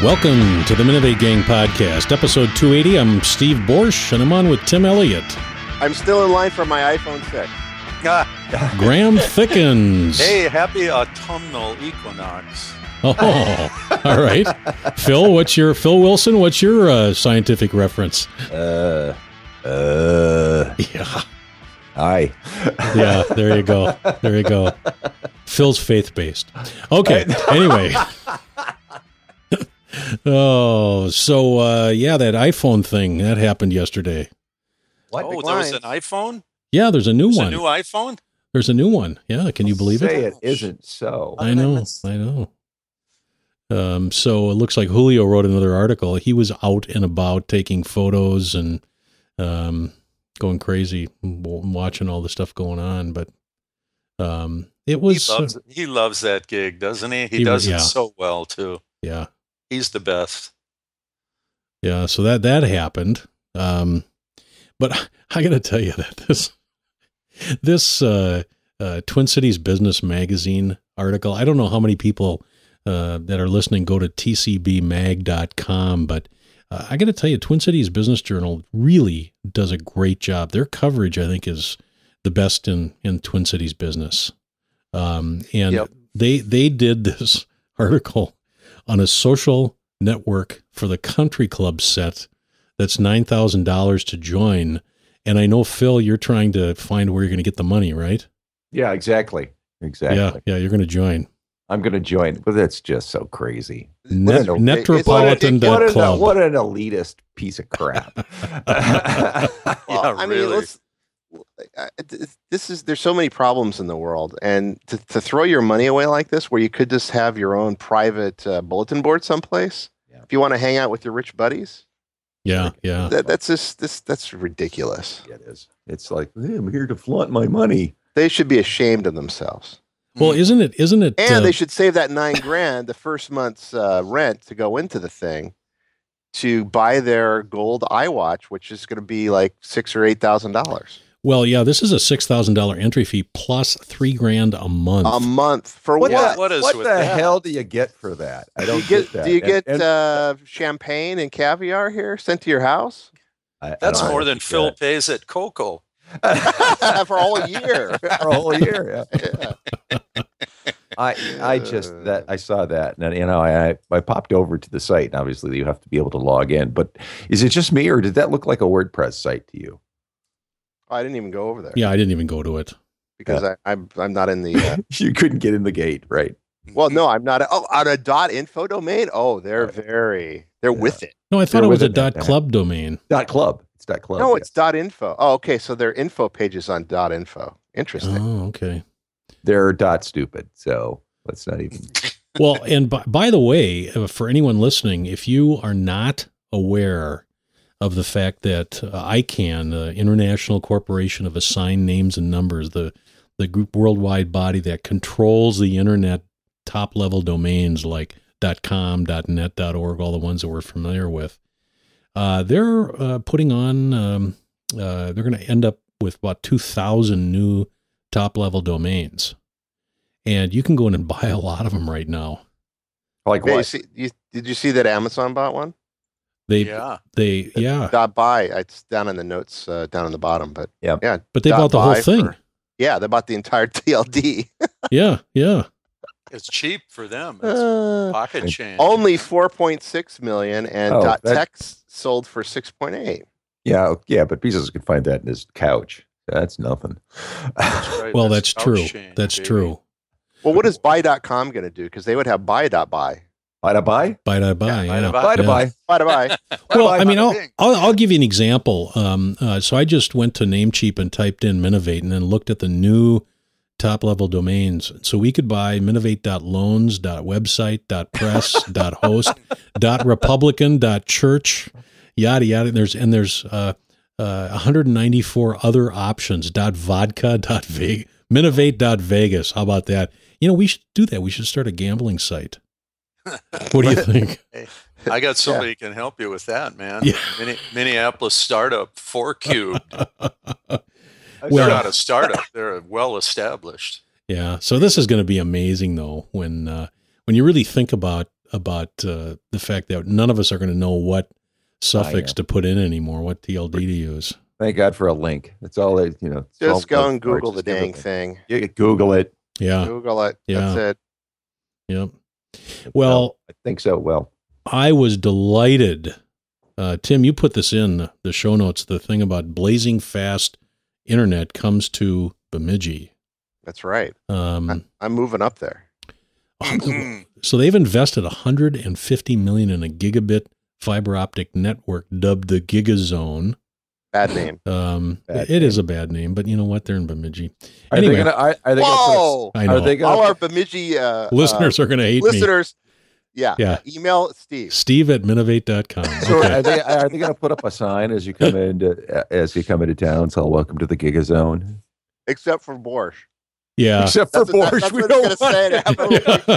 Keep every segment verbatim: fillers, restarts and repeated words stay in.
Welcome to the Minovate Gang Podcast, episode two eighty. I'm Steve Borsch, and I'm on with Tim Elliott. I'm still in line for my iPhone six. Graham Thickens. Hey, happy autumnal equinox. Oh, all right. Phil, what's your Phil Wilson? What's your uh, scientific reference? Uh, uh, Yeah, hi. yeah. There you go. There you go. Phil's faith-based. Okay. Anyway. Oh, so uh, yeah, that iPhone thing that happened yesterday. What? Oh, there was an iPhone? Yeah, there's a new There's one. a new iPhone? There's a new one. Yeah, can you believe Say it? it isn't so. I know. I know. Um, so it looks like Julio wrote another article. He was out and about taking photos and um, going crazy, w- watching all the stuff going on. But um, it was, he, loves, he loves that gig, doesn't he? He, He- does yeah. it so well, too. yeah, He's the best. yeah. So that that happened. Um, but I got to tell you that this this uh, uh, Twin Cities Business Magazine article. I don't know how many people uh, that are listening go to T C B mag dot com, but uh, I got to tell you, Twin Cities Business Journal really does a great job. Their coverage, I think, is the best in, in Twin Cities business. Um, and Yep. they they did this article on a social network for the country club set that's nine thousand dollars to join. And I know, Phil, you're trying to find where you're going to get the money, right? Yeah, exactly. Exactly. Yeah, yeah, you're going to join. I'm going to join, but that's just so crazy. Net, What an- Netropolitan What, dot an, club. what an elitist piece of crap. Yeah, Well, I mean, really. let's. uh, This is there's so many problems in the world, and to, to throw your money away like this, where you could just have your own private uh, bulletin board someplace, Yeah. if you want to hang out with your rich buddies, Yeah, yeah. that, that's just this that's ridiculous. It is. It's like, hey, I'm here to flaunt my money. They should be ashamed of themselves, Well, isn't it? Isn't it? and uh, they should save that nine grand, the first month's uh, rent, to go into the thing, to buy their gold iWatch, which is going to be like six or eight thousand dollars. well, yeah. This is a six thousand dollar entry fee plus three grand a month. A month for What, what? the, what is what with the that? hell do you get for that? I Do don't you get, that. do you And- get and uh, champagne and caviar here sent to your house I- I That's don't more know than if Phil that- pays at Coco. for a whole year? for a whole year. Yeah. Yeah. I I just that I saw that, and you know I I popped over to the site, and obviously you have to be able to log in. But is it just me, or did that look like a WordPress site to you? I didn't even go over there yeah, I didn't even go to it. because I, I'm I'm not in the. Uh, You couldn't get in the gate, right? well, no, I'm not. Oh, on a dot info domain. Oh, they're Right. very. They're Yeah. with it. No, I thought They're it was with a it, dot yeah. club domain. Dot club. It's dot club. No, yes. it's dot info. Oh, okay. So their info page is on dot info. Interesting. Oh, okay. They're dot stupid. So let's not even. Well, and by, by the way, uh, for anyone listening, if you are not aware of the fact that uh, I C A N, the International Corporation of Assigned Names and Numbers, the the group worldwide body that controls the internet top level domains like .com, .net, .org, all the ones that we're familiar with, uh, they're uh, putting on. Um, uh, they're going to end up with about two thousand new top level domains. And you can go in and buy a lot of them right now. Like Hey, you what? see, you, did you see that Amazon bought one? They, Yeah. they, yeah, Dot buy. It's down in the notes, uh, down in the bottom. But Yeah. yeah, but they dot bought the whole buy thing. for- yeah, they bought the entire T L D. Yeah, yeah. It's cheap for them. It's Uh, pocket change. only four point six million, and Oh, dot that- text sold for six point eight. Yeah, yeah, but Bezos could find that in his couch. That's nothing. That's right. Well, that's couch true. change, That's baby. true. Well, what is buy dot com going to do? Because they would have buy dot buy. Buy to buy? Buy to buy. Yeah, Yeah, buy to buy. Buy to yeah. buy. Buy to buy. Well, Buy, I mean, bada I'll, bing. I'll I'll give you an example. Um, uh, so I just went to Namecheap and typed in Minovate and then looked at the new top level domains. So we could buy minovate dot loans dot website dot press dot host dot republican dot church yada yada. There's and there's uh, uh, one hundred ninety-four other options. Dot vodka dot veg minovate dot vegas. How about that? You know, we should do that. We should start a gambling site. What do you think? I got somebody who can help you with that, man. Yeah. Mini, Minneapolis startup, four cubed. Well- They're not a startup. They're well established. Yeah. So this is going to be amazing, though, when uh, when you really think about about uh, the fact that none of us are going to know what suffix know. to put in anymore, what T L D to use. Thank God for a link. That's all they, you know. Just go and Google Google the dang thing. You Google it. Yeah. Google it. Yeah. That's it. Yep. Well, I think so. Well, I was delighted. Uh, Tim, you put this in the show notes. The thing about blazing fast internet comes to Bemidji. That's right. Um, I, I'm moving up there. So they've invested one hundred fifty million dollars in a gigabit fiber optic network dubbed the Gigazone. Bad name. Um, Bad it name. is a bad name, but you know what? They're in Bemidji. are Anyway, they gonna? Are, are they Whoa! I Gonna know. put, are they All gonna? our Bemidji uh, listeners uh, are going to hate me. listeners, yeah, Yeah. email Steve. Steve at minovate dot com. So Okay. are they? Are they going to put up a sign as you come into as you come into town? So welcome to the Gigazone. Except for Borscht. Yeah. Except for That's what, Borscht, that's we what don't it's going to say to have a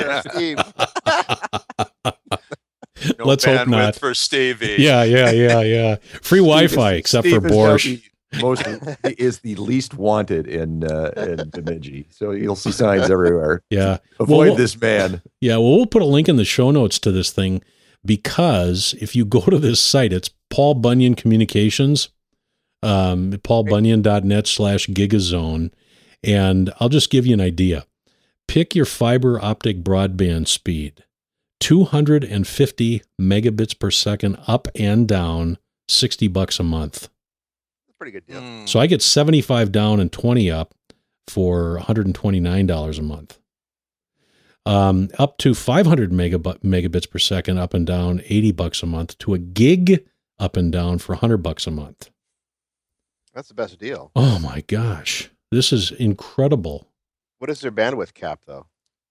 Yeah. little Steve. No Let's hope bandwidth not. for Stevie. Yeah, yeah, yeah, yeah. Free Wi-Fi, Steve is- except Steve for is now Borscht. the Most is the least wanted in uh, in Bemidji. So you'll see signs everywhere. Yeah. Avoid Well, this man. Yeah, well, we'll put a link in the show notes to this thing because if you go to this site, it's Paul Bunyan Communications, um, paulbunyan.net slash gigazone. And I'll just give you an idea. Pick your fiber optic broadband speed, two hundred fifty megabits per second up and down, sixty bucks a month. Pretty good deal. Mm. So I get seventy-five down and twenty up for one hundred twenty-nine dollars a month. Um, up to five hundred megab- megabits per second up and down, eighty bucks a month, to a gig up and down for one hundred bucks a month. That's the best deal. Oh my gosh. This is incredible. What is their bandwidth cap, though?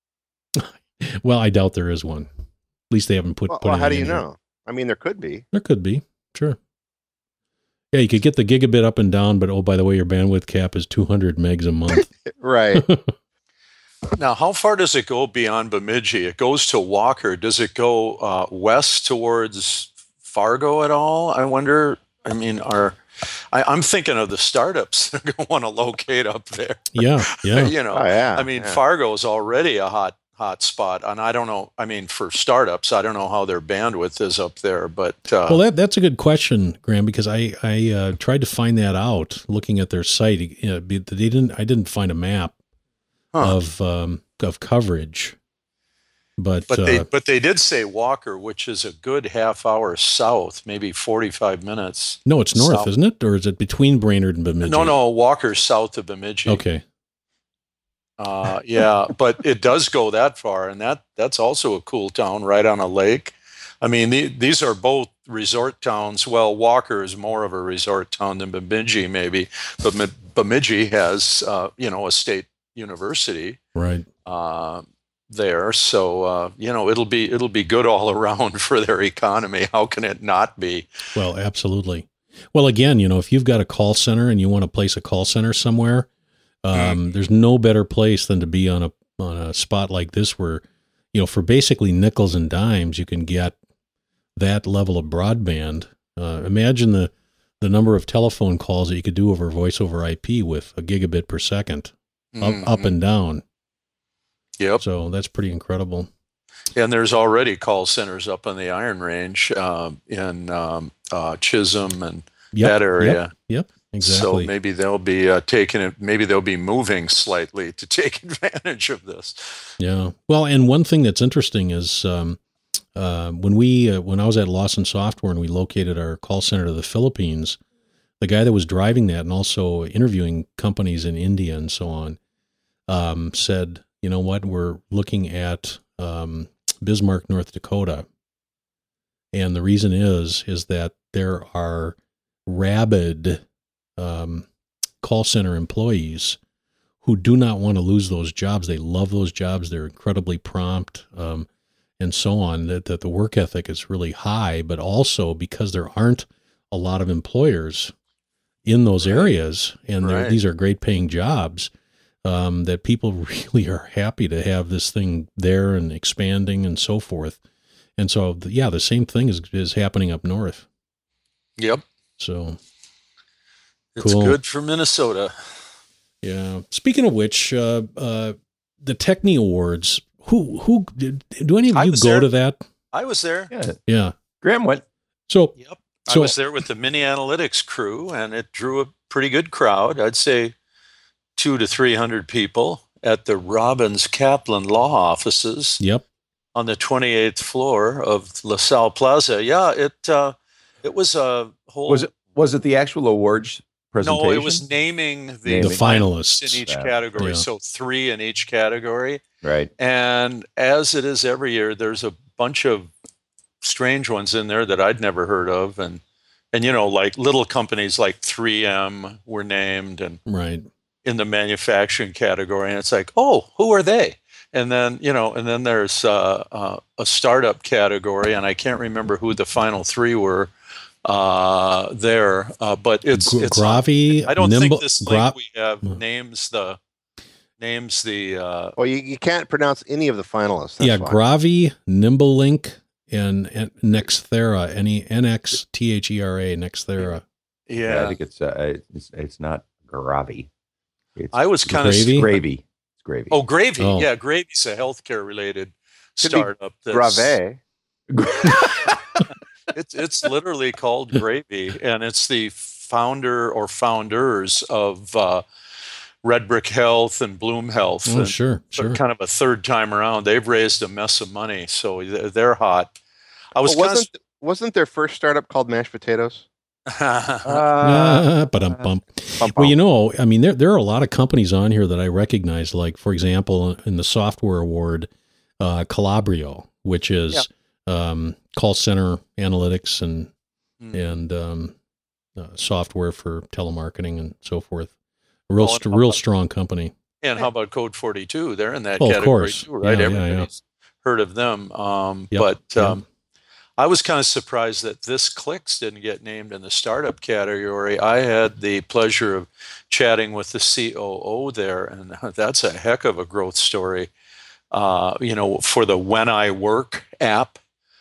Well, I doubt there is one. At least they haven't put, Well, put well it how do in you here. know? I mean, there could be. There could be. Sure. Yeah, you could get the gigabit up and down, but oh, by the way, your bandwidth cap is two hundred megs a month. Right. Now, how far does it go beyond Bemidji? It goes to Walker. Does it go uh, west towards Fargo at all? I wonder. I mean, are I, I'm thinking of the startups that are going to want to locate up there. Yeah, yeah. You know, Oh, yeah. I mean, yeah. Fargo is already a hot hot spot, and I don't know. I mean, for startups, I don't know how their bandwidth is up there, but uh, Well, that that's a good question, Graham, because I I uh, tried to find that out looking at their site. You know, they didn't. I didn't find a map huh. of um, of coverage, but, but uh, they but they did say Walker, which is a good half hour south, maybe forty-five minutes. no, it's north, south. isn't it, or is it between Brainerd and Bemidji? No, no, Walker's south of Bemidji. Okay. Uh, yeah, but it does go that far, and that that's also a cool town right on a lake. I mean, the, these are both resort towns. Well, Walker is more of a resort town than Bemidji, maybe, but M- Bemidji has uh, you know a state university Right. uh, there, so uh, you know it'll be it'll be good all around for their economy. How can it not be? Well, absolutely. Well, again, you know, if you've got a call center and you want to place a call center somewhere, um, there's no better place than to be on a on a spot like this where, you know, for basically nickels and dimes, you can get that level of broadband. Uh, imagine the the number of telephone calls that you could do over voice over I P with a gigabit per second, up, Mhm. up and down. Yep. So that's pretty incredible. And there's already call centers up on the Iron Range um, in um, uh, Chisholm and Yep, that area. Yep, yep exactly. So maybe they'll be uh, taking it. Maybe they'll be moving slightly to take advantage of this. Yeah. Well, and one thing that's interesting is um, uh, when we uh, when I was at Lawson Software and we located our call center to the Philippines, the guy that was driving that and also interviewing companies in India and so on um, said, you know what, we're looking at um, Bismarck, North Dakota, and the reason is is that there are rabid um, call center employees who do not want to lose those jobs. They love those jobs. They're incredibly prompt, um, and so on, that, that the work ethic is really high, but also because there aren't a lot of employers in those areas, and they're- Right. these are great paying jobs, um, that people really are happy to have this thing there and expanding and so forth. And so, yeah, the same thing is, is happening up north. Yep, So, it's Cool. good for Minnesota. yeah. Speaking of which, uh, uh, the Techni Awards, who, who, did, do any of I you was go there. to that? I was there. Yeah, Yeah. Graham went. So, Yep. So- I was there with the Mini Analytics crew, and it drew a pretty good crowd. I'd say two to three hundred people at the Robbins Kaplan law offices yep. on the twenty-eighth floor of LaSalle Plaza. Yeah, it uh, it was a whole. Was it was it the actual awards presentation? No, it was naming the, Naming. The finalists. in each Yeah. category. Yeah. So three in each category. right. And as it is every year, there's a bunch of strange ones in there that I'd never heard of. And, and you know, like little companies like three M were named and Right. in the manufacturing category. And it's like, oh, who are they? And then, you know, and then there's uh, uh, a startup category, and I can't remember who the final three were uh, there. Uh, but it's, Gr- it's Gravi, I don't Nimble, think this link Gra- we have Hmm. names the names the uh, Well, you, you can't pronounce any of the finalists. That's yeah, why. Gravi, Nimblelink, and, and Nexthera, N E N X T H E R A, Nexthera. Yeah, I yeah. think it's uh, it's, it's not Gravy. It's I was kind of Gravy? gravy. It's gravy. oh gravy Oh. yeah Gravy's a healthcare related Could be startup. that's- Grave. It's it's literally called Gravy, and it's the founder or founders of uh, Red Brick Health and Bloom Health. Oh, and sure, so sure. kind of a third time around. They've raised a mess of money, so they're they're hot. I was Well, kind wasn't wasn't their first startup called Mashed Potatoes? of Uh, Ah, but bum. Bum, Well, you bum. know, I mean, there there are a lot of companies on here that I recognize. Like, for example, in the software award, uh, Calabrio, which is um, call center analytics and Mm. and um, uh, software for telemarketing and so forth. A real, Oh, and st- how real about- strong company. And how about Code forty-two? They're in that Oh, of category course. too, right? Yeah, yeah, yeah. Everybody's heard of them. Um, Yep, But yeah. um, I was kind of surprised that this Clicks didn't get named in the startup category. I had the pleasure of chatting with the C O O there, and that's a heck of a growth story. Uh, you know, for the When I Work app,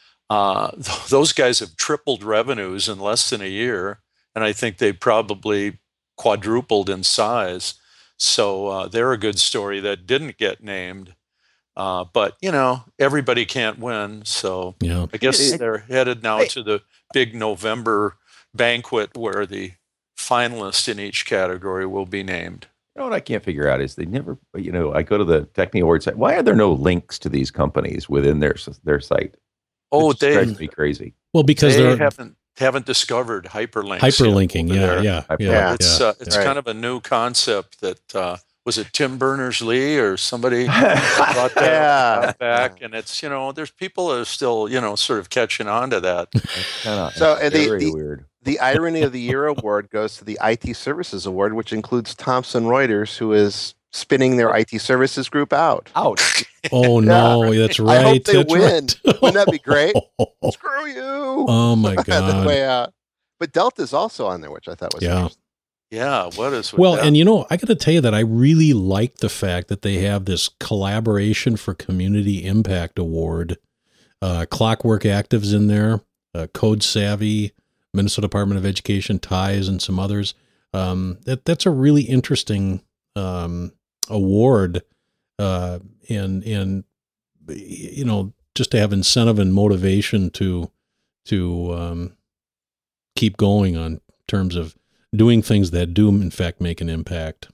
uh, th- those guys have tripled revenues in less than a year, and I think they probably quadrupled in size. So uh, they're a good story that didn't get named. Uh, but, you know, everybody can't win. So Yeah. I guess It- they're headed now I- to the big November banquet where the finalists in each category will be named. You know what I can't figure out is they never. You know, I go to the Techni Awards site. Why are there no links to these companies within their their site? Oh, It just they, drives me crazy. Well, because they they're haven't haven't discovered hyperlinks. yet hyperlinking. over Yeah, there. yeah, yeah, Yeah. It's yeah. uh, it's Right. kind of a new concept that uh, was it Tim Berners-Lee or somebody brought that Yeah. back, and it's you know there's people that are still you know sort of catching on to that. Kinda, So, and the- very the- weird. The Irony of the Year award goes to the I T Services Award, which includes Thomson Reuters, who is spinning their I T services group out. Ouch. Oh no, that's I right. hope they that's win. right. Wouldn't that be great? Screw you! Oh my That's god. way out. But Delta's also on there, which I thought was Yeah. interesting. Yeah, what is with Well, that? and you know, I got to tell you that I really like the fact that they have this collaboration for community impact award. Uh, Clockwork Active's in there, uh, Code Savvy, Minnesota Department of Education, Ties, and some others. Um, that that's a really interesting um, award, uh, and and you know, just to have incentive and motivation to to um, keep going on terms of doing things that do in fact make an impact.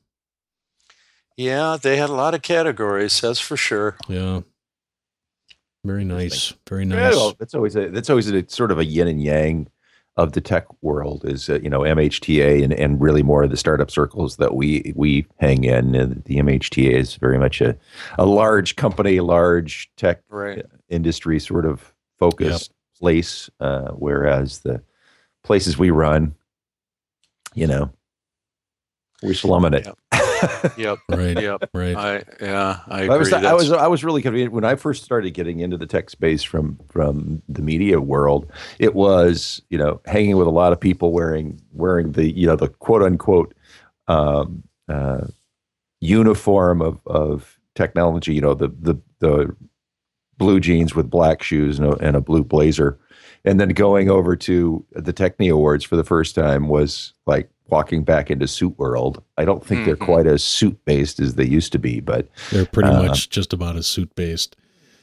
Yeah, they had a lot of categories, that's for sure. Yeah. Very nice. Very Yeah, nice. well, that's always a that's always a sort of a yin and yang of the tech world is uh, you know M H T A and, and really more of the startup circles that we we hang in. And the M H T A is very much a, a large company, large tech Right. industry sort of focused place, uh, whereas the places we run, you know, we're slumming it. Yep. Right. Yep. Right. I yeah, I agree. I was I That's- was I was really convenient when I first started getting into the tech space from from the media world. It was you know hanging with a lot of people wearing wearing the you know the quote unquote um, uh, uniform of of technology. You know the the the blue jeans with black shoes and a, and a blue blazer, and then going over to the Techni Awards for the first time was like walking back into suit world. I don't think they're Mhm. quite as suit based as they used to be, but They're pretty Uh, much just about as suit based.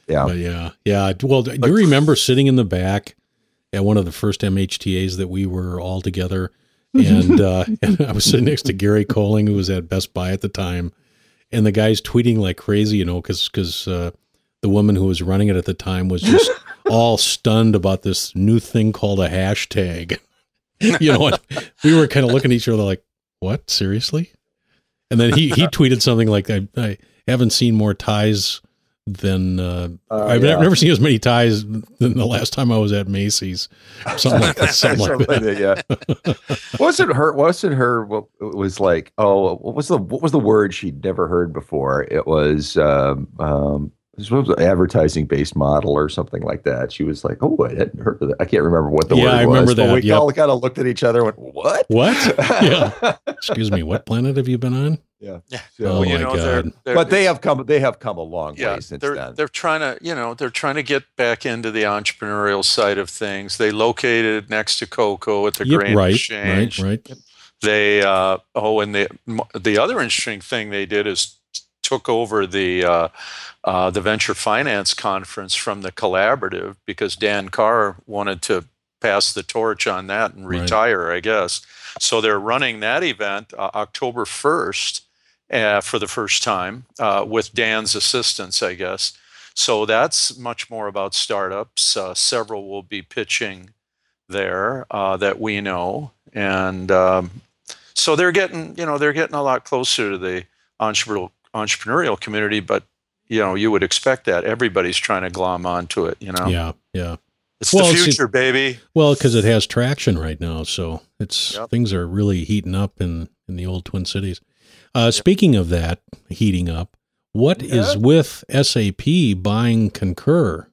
Yeah. But yeah, yeah. Well, do you remember sitting in the back at one of the first M H T As that we were all together? And, uh, and I was sitting next to Gary Coling, who was at Best Buy at the time. And the guy's tweeting like crazy, you know, because because uh, the woman who was running it at the time was just all stunned about this new thing called a hashtag. You know what? We were kind of looking at each other like, what? Seriously? And then he, he tweeted something like, I, I haven't seen more ties than, uh, uh, I've yeah. never seen as many ties than the last time I was at Macy's. Something like that. Something like that. Yeah. wasn't her, wasn't her, what it was like, oh, what was the, what was the word she'd never heard before? It was, um, um, this was an advertising-based model or something like that. She was like, "Oh, I hadn't heard of that." I can't remember what the yeah, word was. I remember that. But we yep. all kind of looked at each other and went, "What? What? Yeah. Excuse me. What planet have you been on?" Yeah. Yeah. So, oh well, you my know, God. they're, they're, but they have come. They have come a long yeah, way since they're, then. They're trying to, you know, they're trying to get back into the entrepreneurial side of things. They located next to Coco at the yep, Grain right, Exchange. Right. Right. They uh, oh, and the the other interesting thing they did is took over the uh, uh, the venture finance conference from the Collaborative because Dan Carr wanted to pass the torch on that and retire, right. I guess. So they're running that event uh, October first uh, for the first time uh, with Dan's assistance, I guess. So that's much more about startups. Uh, several will be pitching there uh, that we know, and um, so they're getting, you know, they're getting a lot closer to the entrepreneurial entrepreneurial community, but you know, you would expect that everybody's trying to glom onto it, you know? Yeah. Yeah. It's well, the it's, future, baby. Well, cause it has traction right now. So it's, yep. things are really heating up in, in the old Twin Cities. Uh, yep. Speaking of that heating up, what yeah. is with S A P buying Concur?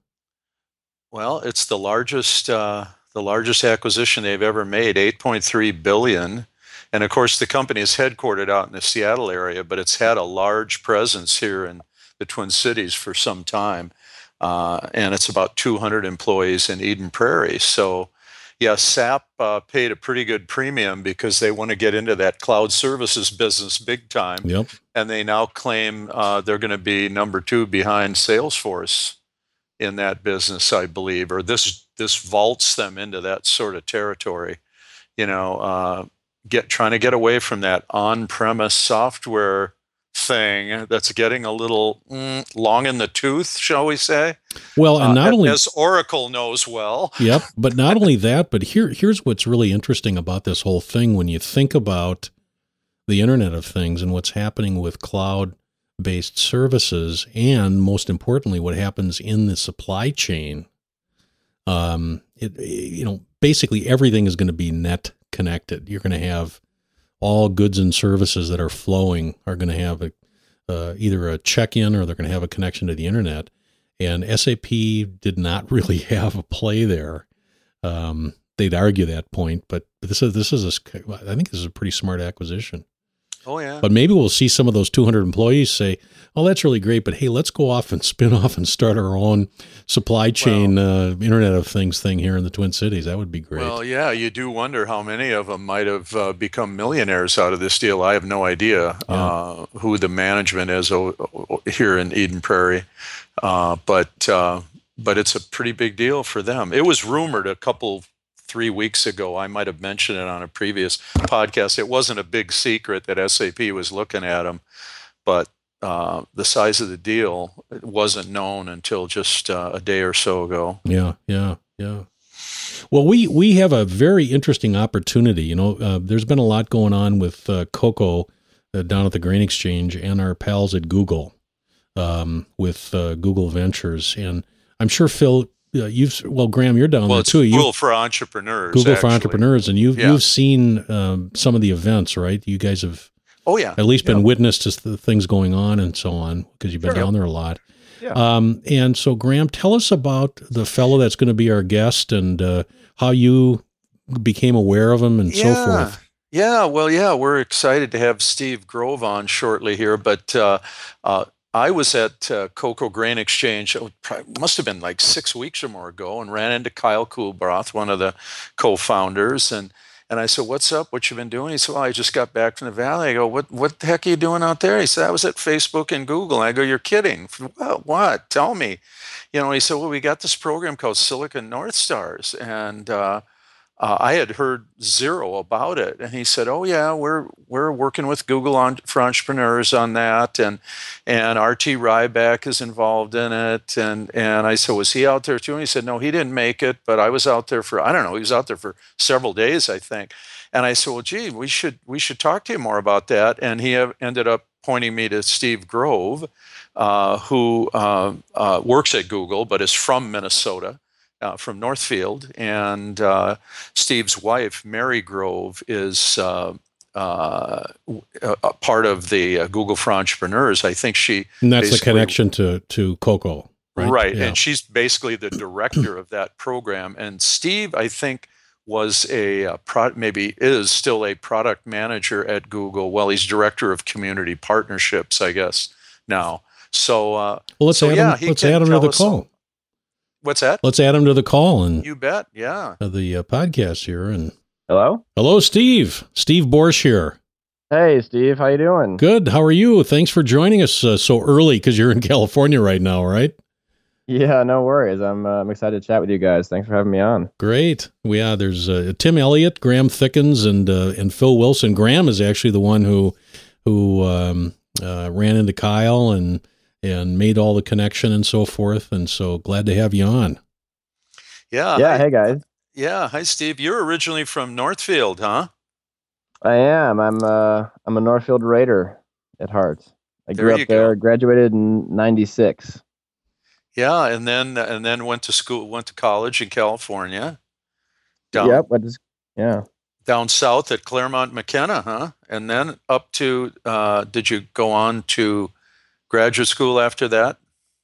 Well, it's the largest, uh, the largest acquisition they've ever made, eight point three billion dollars. And of course, the company is headquartered out in the Seattle area, but it's had a large presence here in the Twin Cities for some time. Uh, and it's about two hundred employees in Eden Prairie. So, yeah, S A P uh, paid a pretty good premium because they want to get into that cloud services business big time. Yep. And they now claim uh, they're going to be number two behind Salesforce in that business, I believe, or this this vaults them into that sort of territory. You know, uh, get trying to get away from that on-premise software thing that's getting a little mm, long in the tooth, shall we say? Well, and not uh, only as Oracle knows well. Yep, but not only that, but here here's what's really interesting about this whole thing when you think about the Internet of Things and what's happening with cloud-based services, and most importantly, what happens in the supply chain. Um, it you know basically everything is going to be net connected. You're going to have all goods and services that are flowing are going to have a, uh, either a check-in or they're going to have a connection to the internet. And S A P did not really have a play there. Um, they'd argue that point, but this is this is a, I think this is a pretty smart acquisition. Oh yeah. But maybe we'll see some of those two hundred employees say, "Oh, that's really great, but hey, let's go off and spin off and start our own supply chain well, uh, Internet of Things thing here in the Twin Cities." That would be great. Well, yeah, you do wonder how many of them might have uh, become millionaires out of this deal. I have no idea yeah. uh, who the management is o- o- here in Eden Prairie, uh, but uh, but it's a pretty big deal for them. It was rumored a couple. Three weeks ago, I might have mentioned it on a previous podcast. It wasn't a big secret that S A P was looking at them, but uh, the size of the deal wasn't known until just uh, a day or so ago. Yeah, yeah, yeah. Well, we we have a very interesting opportunity. You know, uh, there's been a lot going on with uh, Coco uh, down at the Grain Exchange and our pals at Google um, with uh, Google Ventures, and I'm sure Phil. Uh, you've well, Graham, you're down well, there it's too. Google you, for entrepreneurs. Google actually. for entrepreneurs, and you've yeah. you've seen um, some of the events, right? You guys have, oh yeah, at least been yeah. witness to the things going on and so on because you've been sure. down there a lot. Yeah. Um, and so, Graham, tell us about the fellow that's going to be our guest and uh, how you became aware of him and yeah. so forth. Yeah, well, yeah, we're excited to have Steve Grove on shortly here, but. Uh, uh, I was at uh, Coco Grain Exchange, it probably, must have been like six weeks or more ago, and ran into Kyle Coolbroth, one of the co-founders, and And I said, "What's up? What you been doing?" He said, "Well, I just got back from the Valley." I go, "What What the heck are you doing out there?" He said, "I was at Facebook and Google." And I go, "You're kidding? What? What? Tell me." You know, he said, "Well, we got this program called Silicon North Stars." And uh, uh, I had heard zero about it. And he said, "Oh, yeah, we're we're working with Google on, for Entrepreneurs on that. And and R T Ryback is involved in it." And, and I said, "Was he out there too?" And he said, "No, he didn't make it, but I was out there for, I don't know, he was out there for several days, I think." And I said, "Well, gee, we should we should talk to you more about that." And he have, ended up pointing me to Steve Grove, uh, who uh, uh, works at Google, but is from Minnesota, uh, from Northfield. And uh, Steve's wife, Mary Grove, is uh, uh, a part of the uh, Google for Entrepreneurs. I think she and that's the connection to to Coco, right? Right, yeah. And she's basically the director of that program. And Steve, I think, was a, a pro, maybe is still a product manager at Google. Well, he's director of community partnerships, I guess, now. So, uh, well, let's so add yeah, him, let's add him to the call. What's that? Let's add him to the call and you bet, yeah. The uh, podcast here. And hello, hello, Steve. Steve Borsch here. Hey, Steve, how you doing? Good. How are you? Thanks for joining us uh, so early because you're in California right now, right? Yeah, no worries. I'm uh, I'm excited to chat with you guys. Thanks for having me on. Great. Yeah, there's uh, Tim Elliott, Graham Thickens, and uh, and Phil Wilson. Graham is actually the one who who um, uh, ran into Kyle and and made all the connection and so forth. And so glad to have you on. Yeah. Yeah. Hi, hey guys. Yeah. Hi, Steve. You're originally from Northfield, huh? I am. I'm uh I'm a Northfield Raider at heart. I There grew you up there. go. Graduated in ninety-six. Yeah, and then and then went to school, went to college in California. Down, Yep. What is? Yeah. down south at Claremont McKenna, huh? And then up to, uh, did you go on to graduate school after that?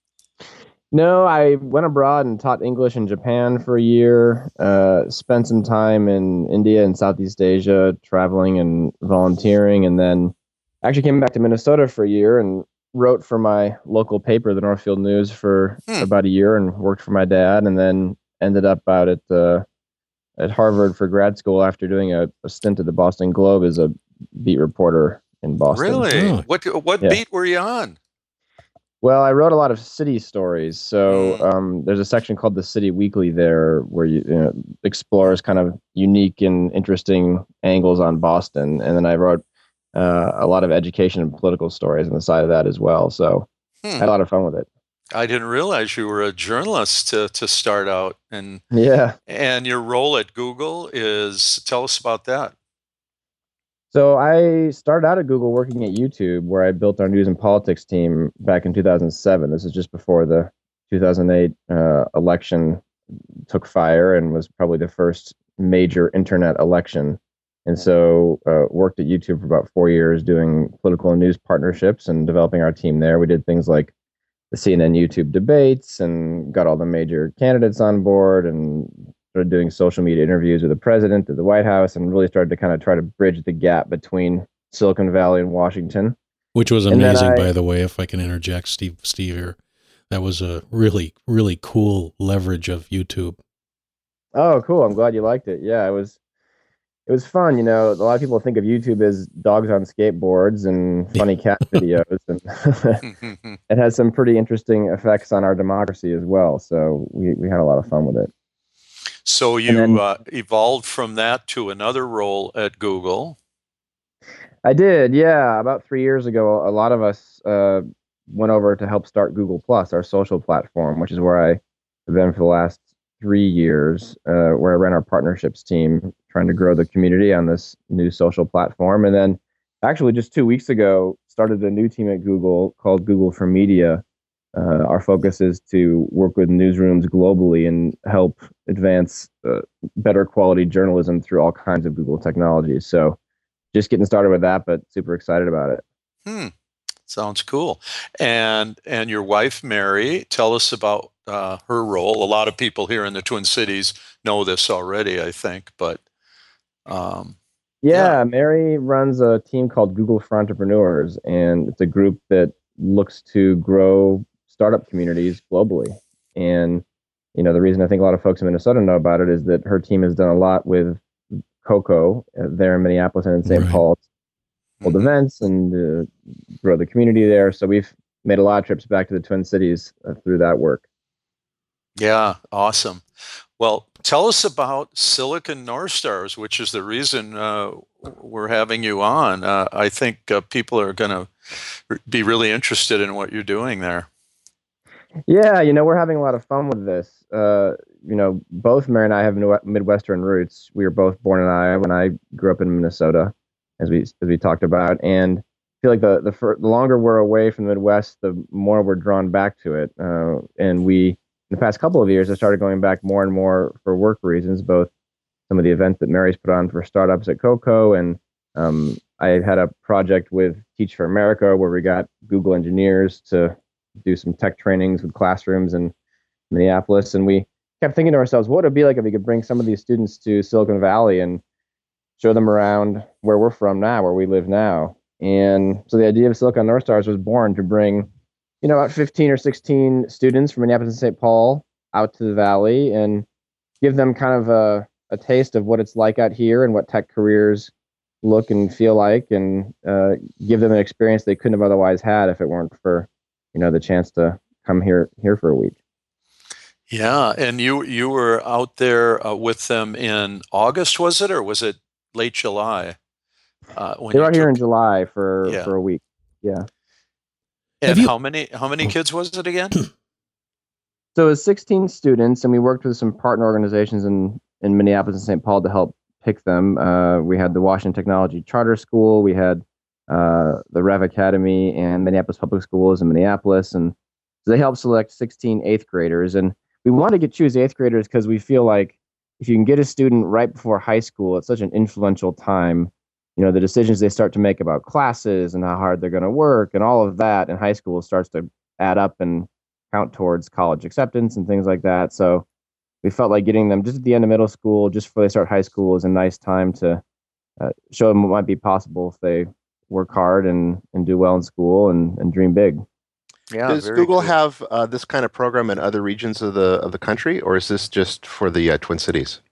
No, I went abroad and taught English in Japan for a year. Uh, spent some time in India and Southeast Asia, traveling and volunteering, and then actually came back to Minnesota for a year and wrote for my local paper, the Northfield News, for Hmm. about a year, and worked for my dad, and then ended up out at uh, at Harvard for grad school after doing a, a stint at the Boston Globe as a beat reporter in Boston. Really? Oh. What what Yeah. beat were you on? Well, I wrote a lot of city stories. So Mm. um, there's a section called the City Weekly there where you, you know, explores kind of unique and interesting angles on Boston. And then I wrote uh, a lot of education and political stories on the side of that as well. So I Hmm. had a lot of fun with it. I didn't realize you were a journalist to to start out, and Yeah. and your role at Google is, tell us about that. So I started out at Google working at YouTube, where I built our news and politics team back in two thousand seven. This is just before the two thousand eight uh, election took fire and was probably the first major internet election. And so uh, worked at YouTube for about four years doing political and news partnerships and developing our team there. We did things like the C N N YouTube debates and got all the major candidates on board and started doing social media interviews with the president at the White House and really started to kind of try to bridge the gap between Silicon Valley and Washington. Which was And then amazing, I- by the way, if I can interject, Steve, Steve here. That was a really, really cool leverage of YouTube. Oh, cool. I'm glad you liked it. Yeah, it was it was fun. You know, a lot of people think of YouTube as dogs on skateboards and funny cat videos, and it has some pretty interesting effects on our democracy as well. So we, we had a lot of fun with it. So you then- uh, evolved from that to another role at Google. I did, yeah. About three years ago, a lot of us uh, went over to help start Google Plus, our social platform, which is where I have been for the last three years, uh, where I ran our partnerships team, trying to grow the community on this new social platform. And then actually just two weeks ago, started a new team at Google called Google for Media. Uh, our focus is to work with newsrooms globally and help advance uh, better quality journalism through all kinds of Google technologies. So just getting started with that, but super excited about it. Hmm. Sounds cool. And and your wife, Mary, tell us about uh, her role. A lot of people here in the Twin Cities know this already, I think, but um, Yeah, Yeah. Mary runs a team called Google for Entrepreneurs, and it's a group that looks to grow startup communities globally. And, you know, the reason I think a lot of folks in Minnesota know about it is that her team has done a lot with Cocoa uh, there in Minneapolis and in Saint Right. Paul, hold Mhm. events and uh, grow the community there. So we've made a lot of trips back to the Twin Cities uh, through that work. Yeah, awesome. Well, tell us about Silicon North Stars, which is the reason uh, we're having you on. Uh, I think uh, people are going to be really interested in what you're doing there. Yeah, you know, we're having a lot of fun with this. Uh, you know, both Mary and I have Midwestern roots. We were both born in Iowa, and I grew up in Minnesota, as we as we talked about. And I feel like the the, fir- the longer we're away from the Midwest, the more we're drawn back to it. Uh, and we, in the past couple of years, have started going back more and more for work reasons, both some of the events that Mary's put on for startups at Cocoa, and um, I had a project with Teach for America where we got Google engineers to do some tech trainings with classrooms in Minneapolis. And we kept thinking to ourselves, what would it be like if we could bring some of these students to Silicon Valley and show them around where we're from now, where we live now. And so the idea of Silicon North Stars was born to bring, you know, about fifteen or sixteen students from Minneapolis and Saint Paul out to the Valley and give them kind of a, a taste of what it's like out here and what tech careers look and feel like, and uh, give them an experience they couldn't have otherwise had if it weren't for, you know, the chance to come here here for a week. Yeah, and you you were out there uh, with them in August, was it, or was it late July? Uh, when They were you out here in took, July for Yeah. for a week. Yeah. and you- how many how many kids was it again? So it was sixteen students, and we worked with some partner organizations in, in Minneapolis and Saint Paul to help pick them. Uh, we had the Washington Technology Charter School, we had uh, the Rev Academy, and Minneapolis Public Schools in Minneapolis, and so they helped select sixteen eighth graders. And we want to get choose eighth graders because we feel like if you can get a student right before high school, it's such an influential time. You know, the decisions they start to make about classes and how hard they're going to work and all of that in high school starts to add up and count towards college acceptance and things like that. So we felt like getting them just at the end of middle school, just before they start high school, is a nice time to uh, show them what might be possible if they work hard and, and do well in school and, and dream big. Yeah, Does very Google cool. have uh, this kind of program in other regions of the of the country, or is this just for the uh, Twin Cities?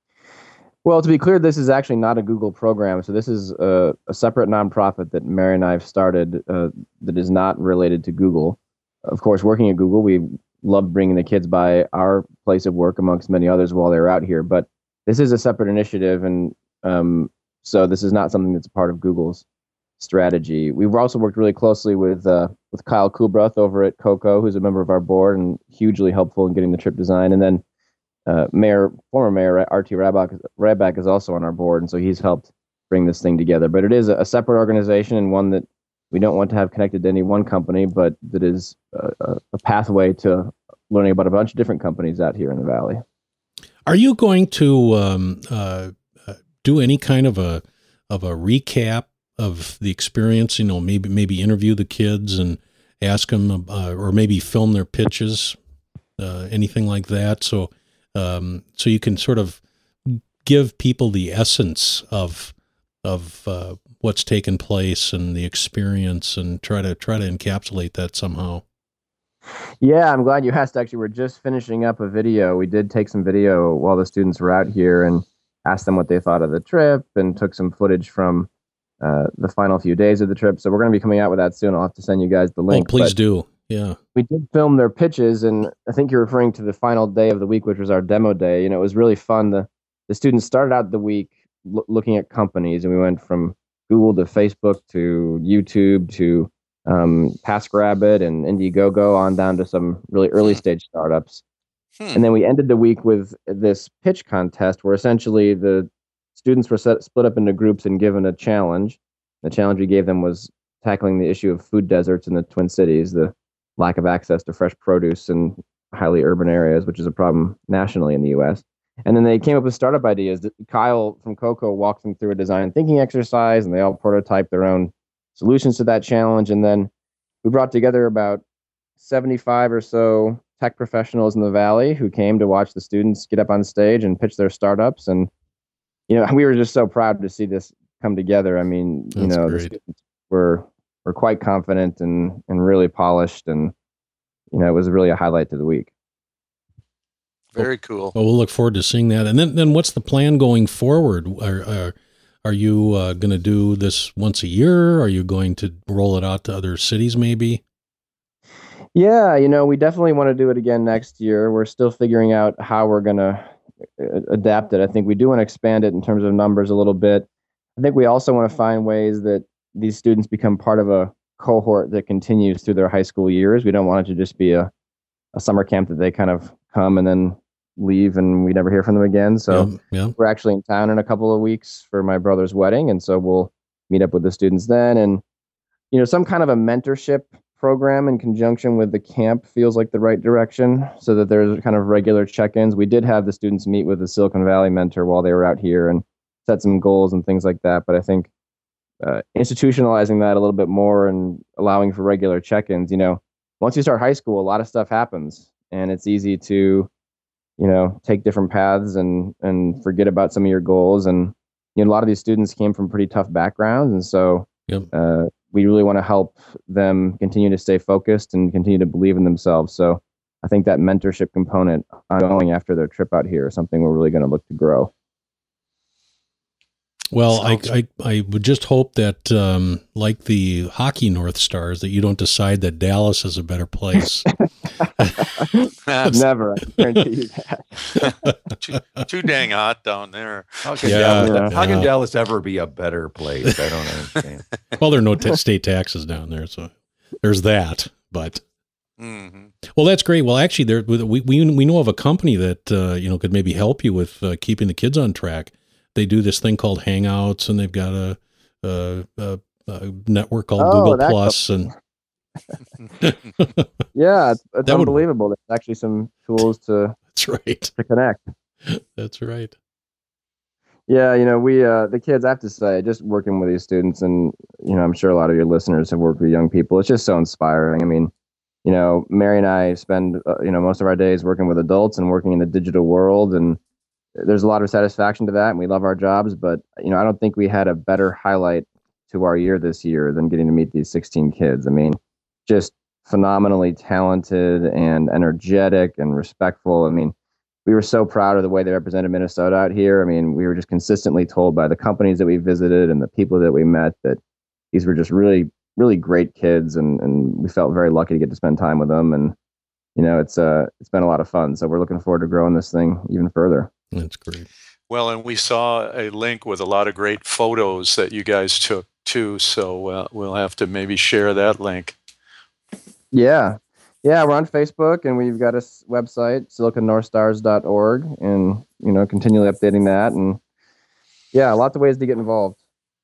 Well, to be clear, this is actually not a Google program. So this is a, a separate nonprofit that Mary and I have started uh, that is not related to Google. Of course, working at Google, we love bringing the kids by our place of work amongst many others while they're out here. But this is a separate initiative, and um, so this is not something that's a part of Google's strategy. We've also worked really closely with uh, with Kyle Kubroth over at Cocoa, who's a member of our board and hugely helpful in getting the trip design. And then uh, Mayor, former Mayor R T Rabak, Rabak is also on our board, and so he's helped bring this thing together. But it is a, a separate organization and one that we don't want to have connected to any one company, but that is a, a pathway to learning about a bunch of different companies out here in the Valley. Are you going to um, uh, uh, do any kind of a of a recap of the experience? You know, maybe maybe interview the kids and ask them, uh, or maybe film their pitches, uh, anything like that. So, um, so you can sort of give people the essence of of uh, what's taken place and the experience, and try to try to encapsulate that somehow. Yeah, I'm glad you asked. Actually, we're just finishing up a video. We did take some video while the students were out here and asked them what they thought of the trip, and took some footage from uh, the final few days of the trip. So we're going to be coming out with that soon. I'll have to send you guys the Oh, link. please But do. Yeah. we did film their pitches, and I think you're referring to the final day of the week, which was our demo day. You know, it was really fun. The the students started out the week lo- looking at companies, and we went from Google to Facebook to YouTube to um, TaskRabbit and Indiegogo on down to some really early stage startups. Hmm. And then we ended the week with this pitch contest where essentially the students were set, split up into groups and given a challenge. The challenge we gave them was tackling the issue of food deserts in the Twin Cities, the lack of access to fresh produce in highly urban areas, which is a problem nationally in the U S. And then they came up with startup ideas. Kyle from Cocoa walked them through a design thinking exercise, and they all prototyped their own solutions to that challenge. And then we brought together about seventy-five or so tech professionals in the Valley who came to watch the students get up on stage and pitch their startups. And, you know, we were just so proud to see this come together. I mean, you That's know, the great. students were were quite confident and and really polished, and, you know, it was really a highlight to the week. Very cool. Well, we'll look forward to seeing that. And then, then what's the plan going forward? Are are, are you uh, going to do this once a year? Are you going to roll it out to other cities maybe? Yeah, you know, we definitely want to do it again next year. We're still figuring out how we're going to adapt it. I think we do want to expand it in terms of numbers a little bit. I think we also want to find ways that these students become part of a cohort that continues through their high school years. We don't want it to just be a, a summer camp that they kind of come and then leave and we never hear from them again. So yeah, yeah. we're actually in town in a couple of weeks for my brother's wedding. And so we'll meet up with the students then. And, you know, some kind of a mentorship program in conjunction with the camp feels like the right direction so that there's kind of regular check-ins. We did have the students meet with the Silicon Valley mentor while they were out here and set some goals and things like that. But I think uh, institutionalizing that a little bit more and allowing for regular check-ins, you know, once you start high school, a lot of stuff happens and it's easy to, you know, take different paths and, and forget about some of your goals. And, you know, a lot of these students came from pretty tough backgrounds. And so, Yep. uh, we really want to help them continue to stay focused and continue to believe in themselves. So I think that mentorship component ongoing after their trip out here is something we're really going to look to grow. Well, I, Sounds- I I would just hope that, um, like the hockey North Stars, that you don't decide that Dallas is a better place. Never, I guarantee you that. too, too dang hot down there. How can, Yeah, Dallas, yeah. how can Yeah. Dallas ever be a better place? I don't understand. Well, there are no t- state taxes down there, so there's that. But hmm well, that's great. Well, actually, there we we we know of a company that uh, you know could maybe help you with uh, keeping the kids on track. They do this thing called Hangouts, and they've got a, a, a, a network called Oh, Google that Plus, and Yeah, it's, it's That would- unbelievable. There's actually some tools to, that's right. to connect. That's right. Yeah, you know, we, uh, the kids, I have to say, just working with these students, and, you know, I'm sure a lot of your listeners have worked with young people. It's just so inspiring. I mean, you know, Mary and I spend, uh, you know, most of our days working with adults and working in the digital world. And there's a lot of satisfaction to that. And we love our jobs. But, you know, I don't think we had a better highlight to our year this year than getting to meet these sixteen kids. I mean, just phenomenally talented and energetic and respectful. I mean, we were so proud of the way they represented Minnesota out here. I mean, we were just consistently told by the companies that we visited and the people that we met that these were just really, really great kids, and, and we felt very lucky to get to spend time with them. And, you know, it's uh, it's been a lot of fun. So we're looking forward to growing this thing even further. That's great. Well, and we saw a link with a lot of great photos that you guys took too. So uh, we'll have to maybe share that link. Yeah. Yeah, we're on Facebook, and we've got a s- website, silicon north stars dot org, and, you know, continually updating that. And, yeah, lots of ways to get involved.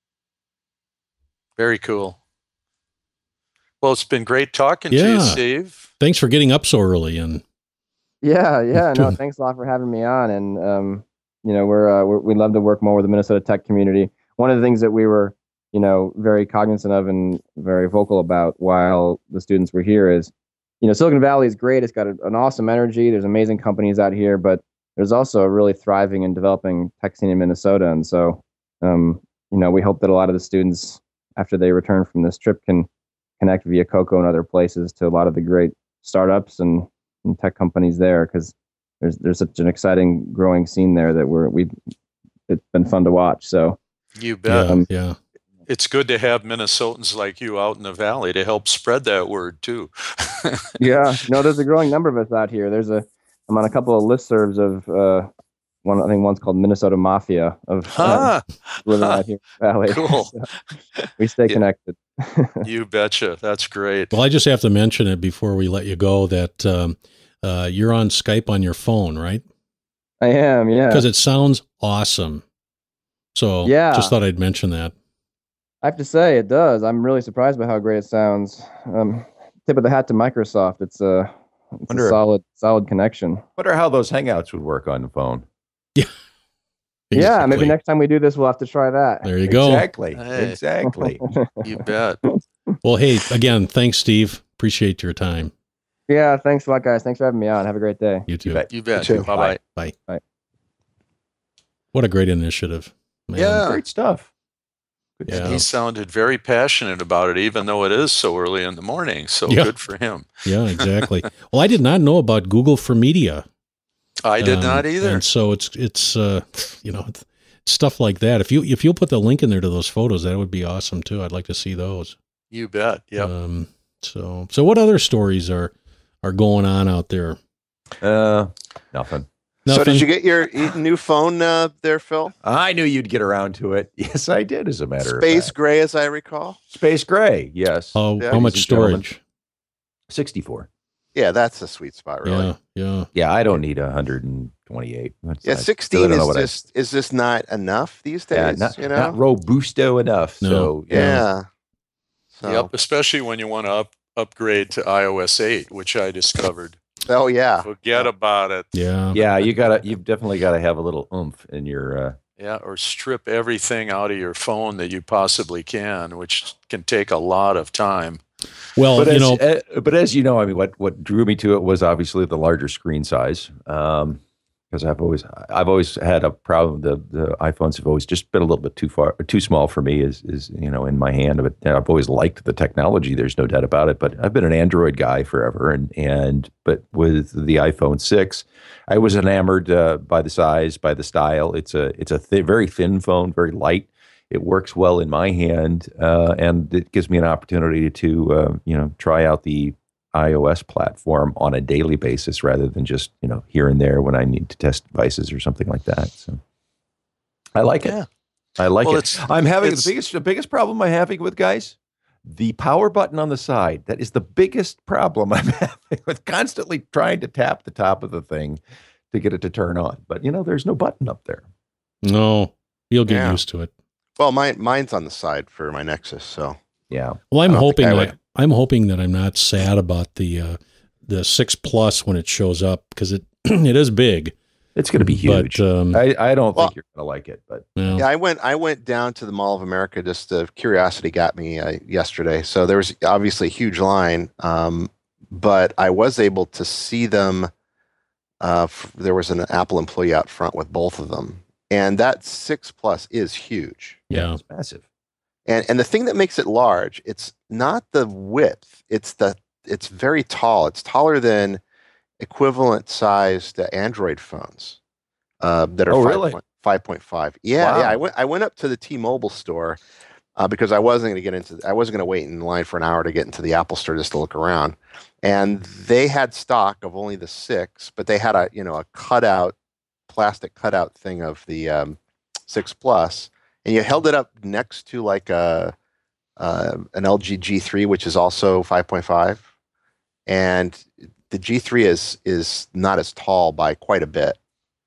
Very cool. Well, it's been great talking to Yeah. you, Steve. Thanks for getting up so early. And Yeah, yeah. No, thanks a lot for having me on. And, um, you know, we're, uh, we're, we love to work more with the Minnesota tech community. One of the things that we were, you know, very cognizant of and very vocal about while the students were here is, you know, Silicon Valley is great. It's got a, an awesome energy. There's amazing companies out here, but there's also a really thriving and developing tech scene in Minnesota. And so, um, you know, we hope that a lot of the students, after they return from this trip, can connect via Coco and other places to a lot of the great startups and, and tech companies there, because there's there's such an exciting growing scene there that we're we it's been fun to watch. So You bet. yeah, Um, yeah. It's good to have Minnesotans like you out in the valley to help spread that word too. yeah, no, there's a growing number of us out here. There's a I'm on a couple of listservs of uh, one I think one's called Minnesota Mafia of uh, Huh. living out here in the valley. Cool. So we stay Yeah. connected. You betcha. That's great. Well, I just have to mention it before we let you go that um, uh, you're on Skype on your phone, right? I am, yeah. Because it sounds awesome. So Yeah. just thought I'd mention that. I have to say it does. I'm really surprised by how great it sounds. Um, tip of the hat to Microsoft. It's a, it's Wonder- a solid, solid connection. Wonder how those Hangouts would work on the phone. Yeah, maybe Exactly. next time we do this, we'll have to try that. There you go. Exactly. Hey. Exactly. You bet. Well, hey, again, thanks, Steve. Appreciate your time. Yeah, thanks a lot, guys. Thanks for having me on. Have a great day. You too. bet. You bet. too. Bye bye. What a great initiative. Man. Yeah. Great stuff. Good Yeah. stuff. He sounded very passionate about it, even though it is so early in the morning. So Yeah. good for him. Yeah, exactly. Well, I did not know about Google for Media. I did Um, not either. And so it's it's uh, you know it's stuff like that. If you if you'll put the link in there to those photos, that would be awesome too. I'd like to see those. You bet. Yep. Um, so so what other stories are are going on out there? Uh, nothing. So Nothing? did you get your e- new phone uh, there, Phil? I knew you'd get around to it. Yes, I did. As a matter Space of fact, gray, as I recall. Space Gray. Yes, How, Yeah, how much ladies and gentlemen. storage? sixty-four. Yeah, that's a sweet spot, really. Yeah, yeah. Yeah, I don't need one hundred twenty-eight. That's, Yeah, I sixteen really don't know is what I- just is just not enough these days. yeah, not, you know. not robusto enough. No. So yeah. yeah. So, Yep. Especially when you want to up, upgrade to i O S eight, which I discovered. Oh yeah. Forget about it. Yeah. yeah, you gotta, you've definitely got to have a little oomph in your. Uh, Yeah, or strip everything out of your phone that you possibly can, which can take a lot of time. Well, but you as, know, uh, but as you know, I mean, what what drew me to it was obviously the larger screen size. Um, because I've always I've always had a problem. The the iPhones have always just been a little bit too far, too small for me. Is is you know in my hand, but I've always liked the technology. There's no doubt about it. But I've been an Android guy forever, and and but with the iPhone six, I was enamored uh, by the size, by the style. It's a it's a th- very thin phone, very light. It works well in my hand, uh, and it gives me an opportunity to uh, you know try out the iOS platform on a daily basis rather than just, you know, here and there when I need to test devices or something like that. So I like Yeah. it. I like Well, it. it's- I'm having the it's- biggest, the biggest problem I'm having with guys, the power button on the side. That is the biggest problem I'm having with constantly trying to tap the top of the thing to get it to turn on. But, you know, there's no button up there. no, you'll get Yeah. used to it. Well, mine mine's on the side for my Nexus, so Yeah. Well, I'm I don't hoping think I that would. I'm hoping that I'm not sad about the uh, the six plus when it shows up because it it is big. It's going to be huge. But um, I, I don't Well- think you're going to like it, but well, yeah, I went I went down to the Mall of America. Just uh, curiosity got me uh, yesterday. So there was obviously a huge line, um, but I was able to see them. Uh, f- there was an Apple employee out front with both of them, and that six plus is huge. yeah, it's massive. And and the thing that makes it large, it's not the width. It's the it's very tall. It's taller than equivalent sized uh, Android phones uh, that are Oh, five really? point- five point five. Yeah, Wow. yeah. I went I went up to the T-Mobile store uh, because I wasn't going to get into I wasn't going to wait in line for an hour to get into the Apple store just to look around. And they had stock of only the six, but they had a you know a cutout plastic cutout thing of the um, six plus. And you held it up next to like a uh, an L G G three, which is also five point five, and the G three is is not as tall by quite a bit.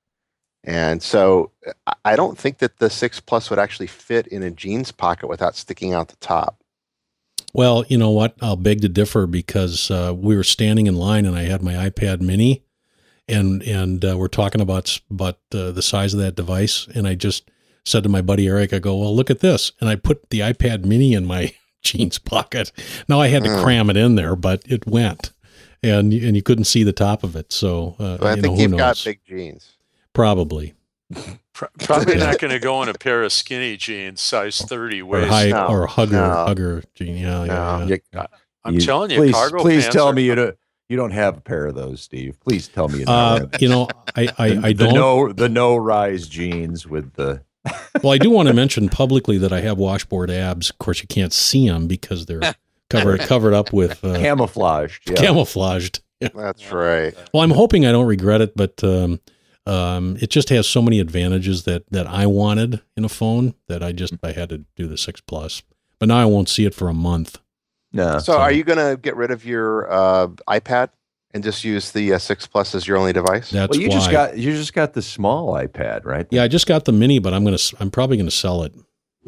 And so I- I don't think that the six plus would actually fit in a jeans pocket without sticking out the top. well, you know what? I'll beg to differ because uh, we were standing in line and I had my iPad Mini, and and uh, we're talking about about uh, the size of that device, and I just said to my buddy Eric, I go, well, look at this, and I put the iPad Mini in my jeans pocket. Now I had to Mm. cram it in there, but it went, and and you couldn't see the top of it. So, uh, So I you think know, who you've knows? got big jeans. Probably. Pro- Probably not going to go in a pair of skinny jeans, size thirty Or waist. high No, or hugger no. hugger jean. Yeah, yeah, No. yeah. You- I'm you- telling you, please, cargo please pants tell are- me you don't you don't have a pair of those, Steve. Please tell me you don't. Uh, have you know, I I, the, I the don't. no the no rise jeans with the Well, I do want to mention publicly that I have washboard abs. Of course, you can't see them because they're covered covered up with uh, camouflaged. Yeah. camouflaged. That's right. Well, I'm hoping I don't regret it, but um, um, it just has so many advantages that that I wanted in a phone that I just I had to do the six plus. But now I won't see it for a month. No. So, are you going to get rid of your uh, iPad and just use the uh, six plus as your only device? That's well, you why. just got you just got the small iPad, right? Yeah, I just got the mini, but I'm gonna I'm probably gonna sell it.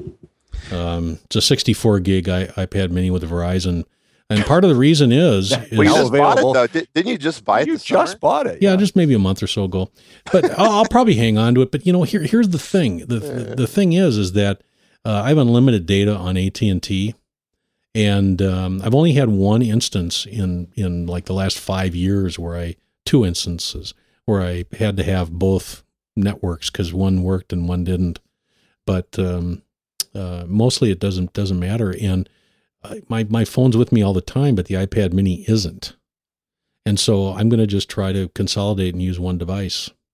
Um, it's a sixty-four gig I, iPad mini with Verizon, and part of the reason is, Well, is Well, you Now just bought it available. though. Did, didn't you just buy it? You this summer? just bought it. yeah, just maybe a month or so ago. But I'll, I'll probably hang on to it. But you know, here here's the thing. The the, the thing is, is that uh, I have unlimited data on A T and T, and um, I've only had one instance in in like the last five years where I two instances where I had to have both networks because one worked and one didn't. But um, uh, mostly it doesn't doesn't matter. And I, my my phone's with me all the time, but the iPad Mini isn't. And so I'm going to just try to consolidate and use one device.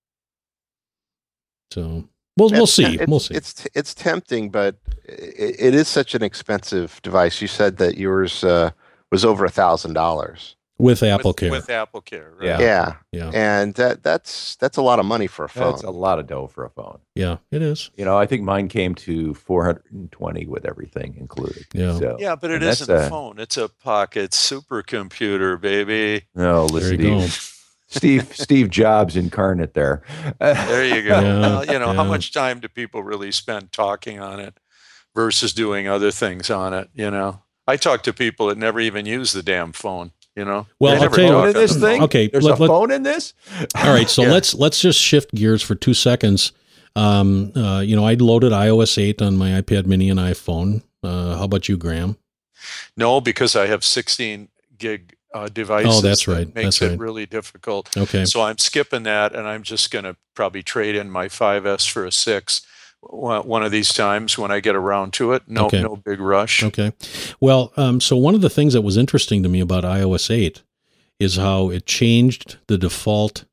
So we'll we'll It's- see. It's, We'll see. It's it's tempting, but it, it is such an expensive device. You said that yours uh, was over a thousand dollars. With Apple with, Care. with Apple Care, right? Yeah. Yeah, yeah. and that that's that's a lot of money for a phone. That's a lot of dough for a phone. Yeah, it is. You know, I think mine came to four hundred twenty with everything included. Yeah. So, Yeah, but it and that's isn't a a- phone. It's a pocket supercomputer, baby. No, There listen, you go. Steve, Steve, Steve Jobs incarnate there. There you go. Yeah, Well, you know, how yeah. much time do people really spend talking on it versus doing other things on it? You know, I talk to people that never even use the damn phone. You know, Well, They I'll never tell you talk what- phone in on this the thing? phone. Okay, There's let- a let- phone in this? All right, so Yeah. let's let's just shift gears for two seconds. Um, uh, you know, I loaded i O S eight on my iPad Mini and iPhone. Uh, how about you, Graham? No, because I have sixteen gig uh, devices. Oh, that's that right. Makes That's it right. really difficult. Okay. So I'm skipping that, and I'm just going to probably trade in my five S for a six one one of these times when I get around to it. No, Okay. no big rush. Okay. Well, um, so one of the things that was interesting to me about i O S eight is how it changed the default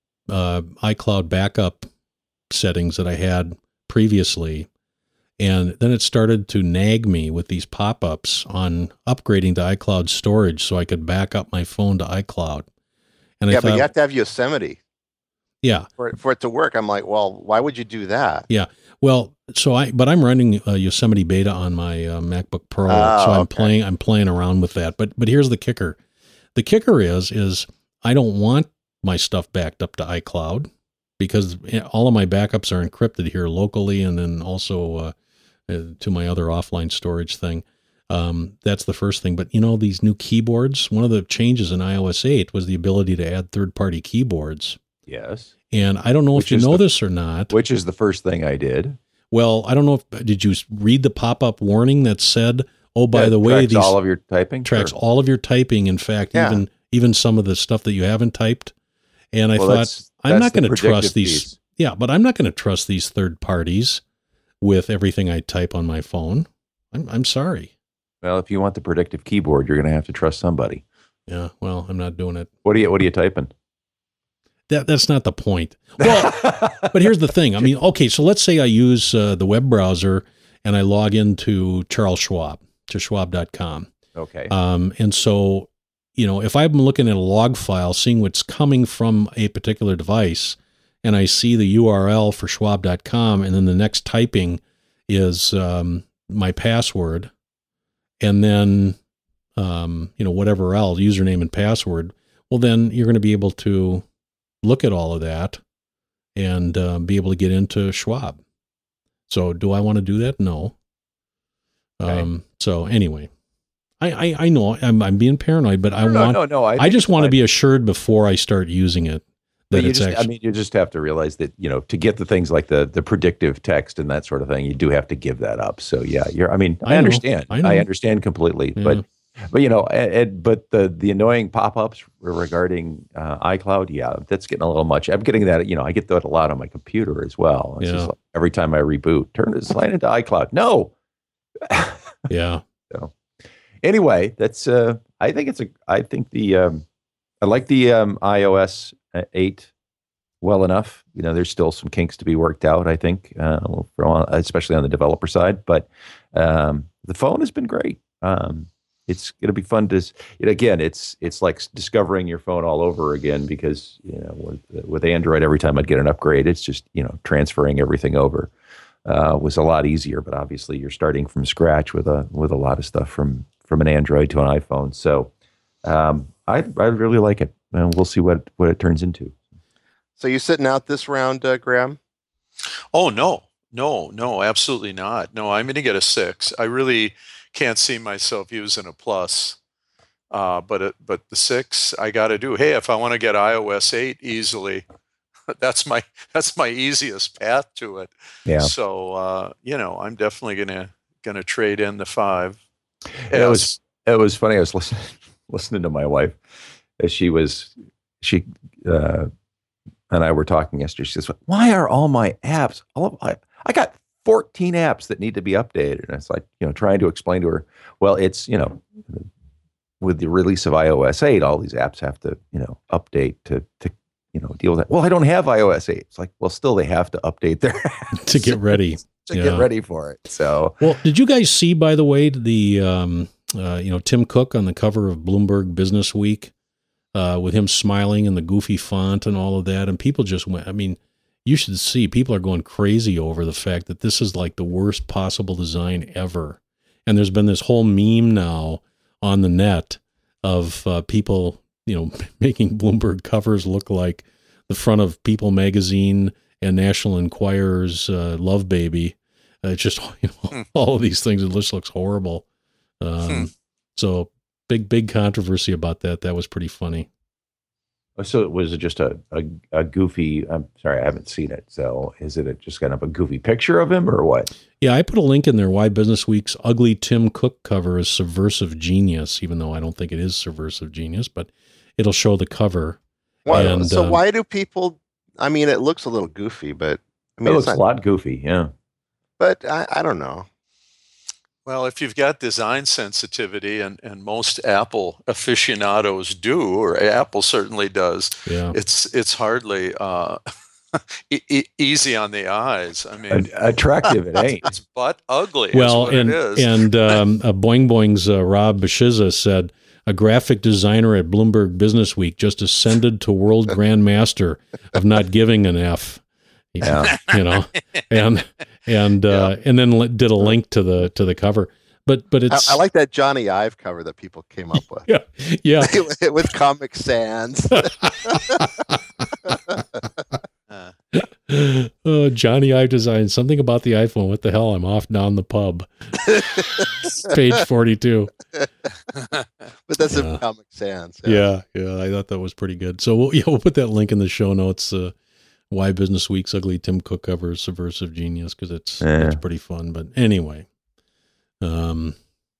uh, iCloud backup settings that I had previously. And then it started to nag me with these pop-ups on upgrading to iCloud storage so I could back up my phone to iCloud. And yeah, I but thought, you have to have Yosemite yeah, for it, for it to work. I'm like, well, why would you do that? well, so I, but I'm running uh, Yosemite Beta on my uh, MacBook Pro, Oh, so I'm okay. playing, I'm playing around with that. But, but here's the kicker: the kicker is, is I don't want my stuff backed up to iCloud because all of my backups are encrypted here locally, and then also uh, uh, to my other offline storage thing. Um, that's the first thing. But you know, these new keyboards. One of the changes in i O S eight was the ability to add third-party keyboards. Yes. And I don't know Which if you is know the- this or not. Which is the first thing I did. Well, I don't know if did you read the pop-up warning that said, "Oh, by That the way, tracks these all of your typing tracks Sure. all of your typing. In fact, Yeah. even even some of the stuff that you haven't typed." And I Well, thought, that's- I'm that's not the going to trust predictive these. piece. Yeah, but I'm not going to trust these third parties with everything I type on my phone. I'm I'm sorry. Well, if you want the predictive keyboard, you're going to have to trust somebody. Yeah, well, I'm not doing it. What are you What are you typing? That that's not the point. Well, but here's the thing. I mean, okay, so let's say I use uh, the web browser and I log into Charles Schwab to schwab dot com. Okay. Um, and so, you know, if I'm looking at a log file, seeing what's coming from a particular device, and I see the U R L for schwab dot com, and then the next typing is um, my password, and then, um, you know, whatever else, username and password, well, then you're going to be able to look at all of that and uh, be able to get into Schwab. So do I want to do that? No. Okay. Um, so anyway, I, I, I know I'm, I'm being paranoid, but I no, want, no, no. I, I, think just it's want to fine. be assured before I start using it But that you it's just, actually, I mean, you just have to realize that, you know, to get the things like the the predictive text and that sort of thing, you do have to give that up. So yeah, you're. I mean, I I, know. understand. I I, know. understand completely. Yeah. But but you know, and, and- but the the annoying pop-ups regarding uh, iCloud, yeah, that's getting a little much. I'm getting that. You know, I get that a lot on my computer as well. It's Yeah. just like every time I reboot, turn it slide into iCloud. No. yeah. Anyway, that's. Uh, I think it's a. I think the. Um, I like the um, i O S eight well enough. You know, there's still some kinks to be worked out, I think, uh, from, especially on the developer side. But um, the phone has been great. Um, it's going to be fun to, s- it, again, it's it's like discovering your phone all over again because, you know, with, with Android, every time I'd get an upgrade, it's just, you know, transferring everything over uh, was a lot easier. But obviously, you're starting from scratch with a with a lot of stuff from from an Android to an iPhone. So um, I I really like it, and we'll see what what it turns into. So you sitting out this round, uh, Graham? Oh no, no, no, absolutely not. No, I'm going to get a six. I really can't see myself using a plus, uh, but it, but the six I got to do. Hey, if I want to get i O S eight easily, that's my that's my easiest path to it. Yeah. So uh, you know, I'm definitely gonna gonna trade in the five. And it was it was funny. I was listening listening to my wife as she was she uh, and I were talking yesterday. She says, "Why are all my apps? All of I, I got fourteen apps that need to be updated." And it's like, you know, trying to explain to her, well, it's, you know, with the release of i O S eight, all these apps have to, you know, update to to you know, deal with that. Well, I don't have iOS eight. It's like, well, still they have to update their to get ready. to yeah. get ready for it. So, well, did you guys see, by the way, the um, uh, you know Tim Cook on the cover of Bloomberg Business Week uh, with him smiling and the goofy font and all of that, and people just went. I mean, you should see people are going crazy over the fact that this is like the worst possible design ever, and there's been this whole meme now on the net of uh, people, you know, making Bloomberg covers look like the front of People magazine and National Enquirer's uh, Love Baby. Uh, it's just, you know, hmm. all of these things. It just looks horrible. Um, hmm. So big, big controversy about that. That was pretty funny. So it was just a, a, a goofy, I'm sorry, I haven't seen it. So is it a, just kind of a goofy picture of him or what? Yeah, I put a link in there. Why Business Week's ugly Tim Cook cover is subversive genius, even though I don't think it is subversive genius, but it'll show the cover. Why, and, so uh, why do people, I mean, it looks a little goofy, but I mean, it it's looks not, a lot goofy. Yeah. But I, I don't know. Well, if you've got design sensitivity, and, and most Apple aficionados do, or Apple certainly does, yeah. it's it's hardly uh, e- e- easy on the eyes. I mean, attractive it ain't. It's butt ugly. Well, is what and it is. and um, uh, Boing Boing's uh, Rob Bashiza said a graphic designer at Bloomberg Business Week just ascended to world grandmaster of not giving an F. Yeah. You know, and and uh, yeah. and then did a link to the to the cover, but but it's I, I like that Johnny Ive cover that people came up with. yeah, yeah, with Comic Sans. uh, Johnny Ive designed something about the iPhone. What the hell? I'm off down the pub. Page forty-two. But that's yeah. in Comic Sans. Yeah. yeah, yeah. I thought that was pretty good. So we'll yeah we'll put that link in the show notes. Uh, Why Business Week's ugly Tim Cook cover is subversive genius, because it's yeah. it's pretty fun. But anyway, um,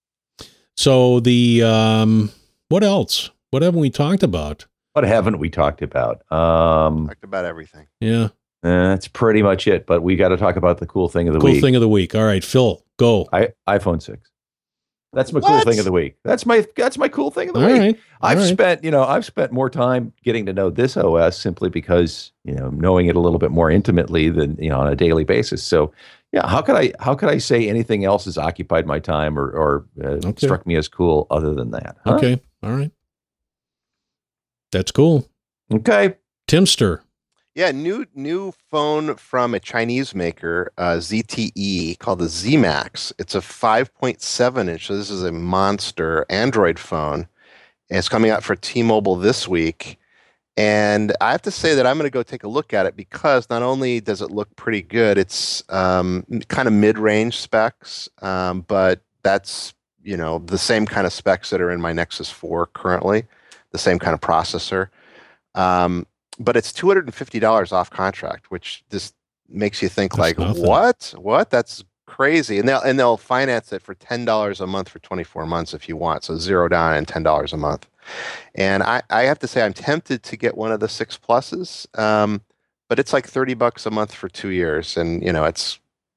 so the um, what else? What haven't we talked about? What haven't we talked about? Um, talked about everything. Yeah, uh, that's pretty much it. But we got to talk about the cool thing of the cool week. Cool thing of the week. All right, Phil, go. I, iPhone six. That's my what? cool thing of the week. That's my that's my cool thing of the All week. Right. I've All spent, right. you know, I've spent more time getting to know this O S simply because, you know, knowing it a little bit more intimately than, you know, on a daily basis. So, yeah, how could I how could I say anything else has occupied my time or or uh, okay. struck me as cool other than that? Huh? Okay. All right. That's cool. Okay. Timster. Yeah, new new phone from a Chinese maker, uh, Z T E, called the Z Max. It's a five point seven inch. So this is a monster Android phone. And it's coming out for T-Mobile this week. And I have to say that I'm going to go take a look at it because not only does it look pretty good, it's um, kind of mid-range specs, um, but that's, you know, the same kind of specs that are in my Nexus four currently, the same kind of processor. Um, But it's two hundred fifty dollars off contract, which just makes you think, That's like, nothing. what? What? That's crazy. And they'll and they'll finance it for ten dollars a month for twenty-four months if you want. So zero down and ten dollars a month. And I, I have to say, I'm tempted to get one of the six pluses, um, but it's like thirty bucks a month for two years, and you know it's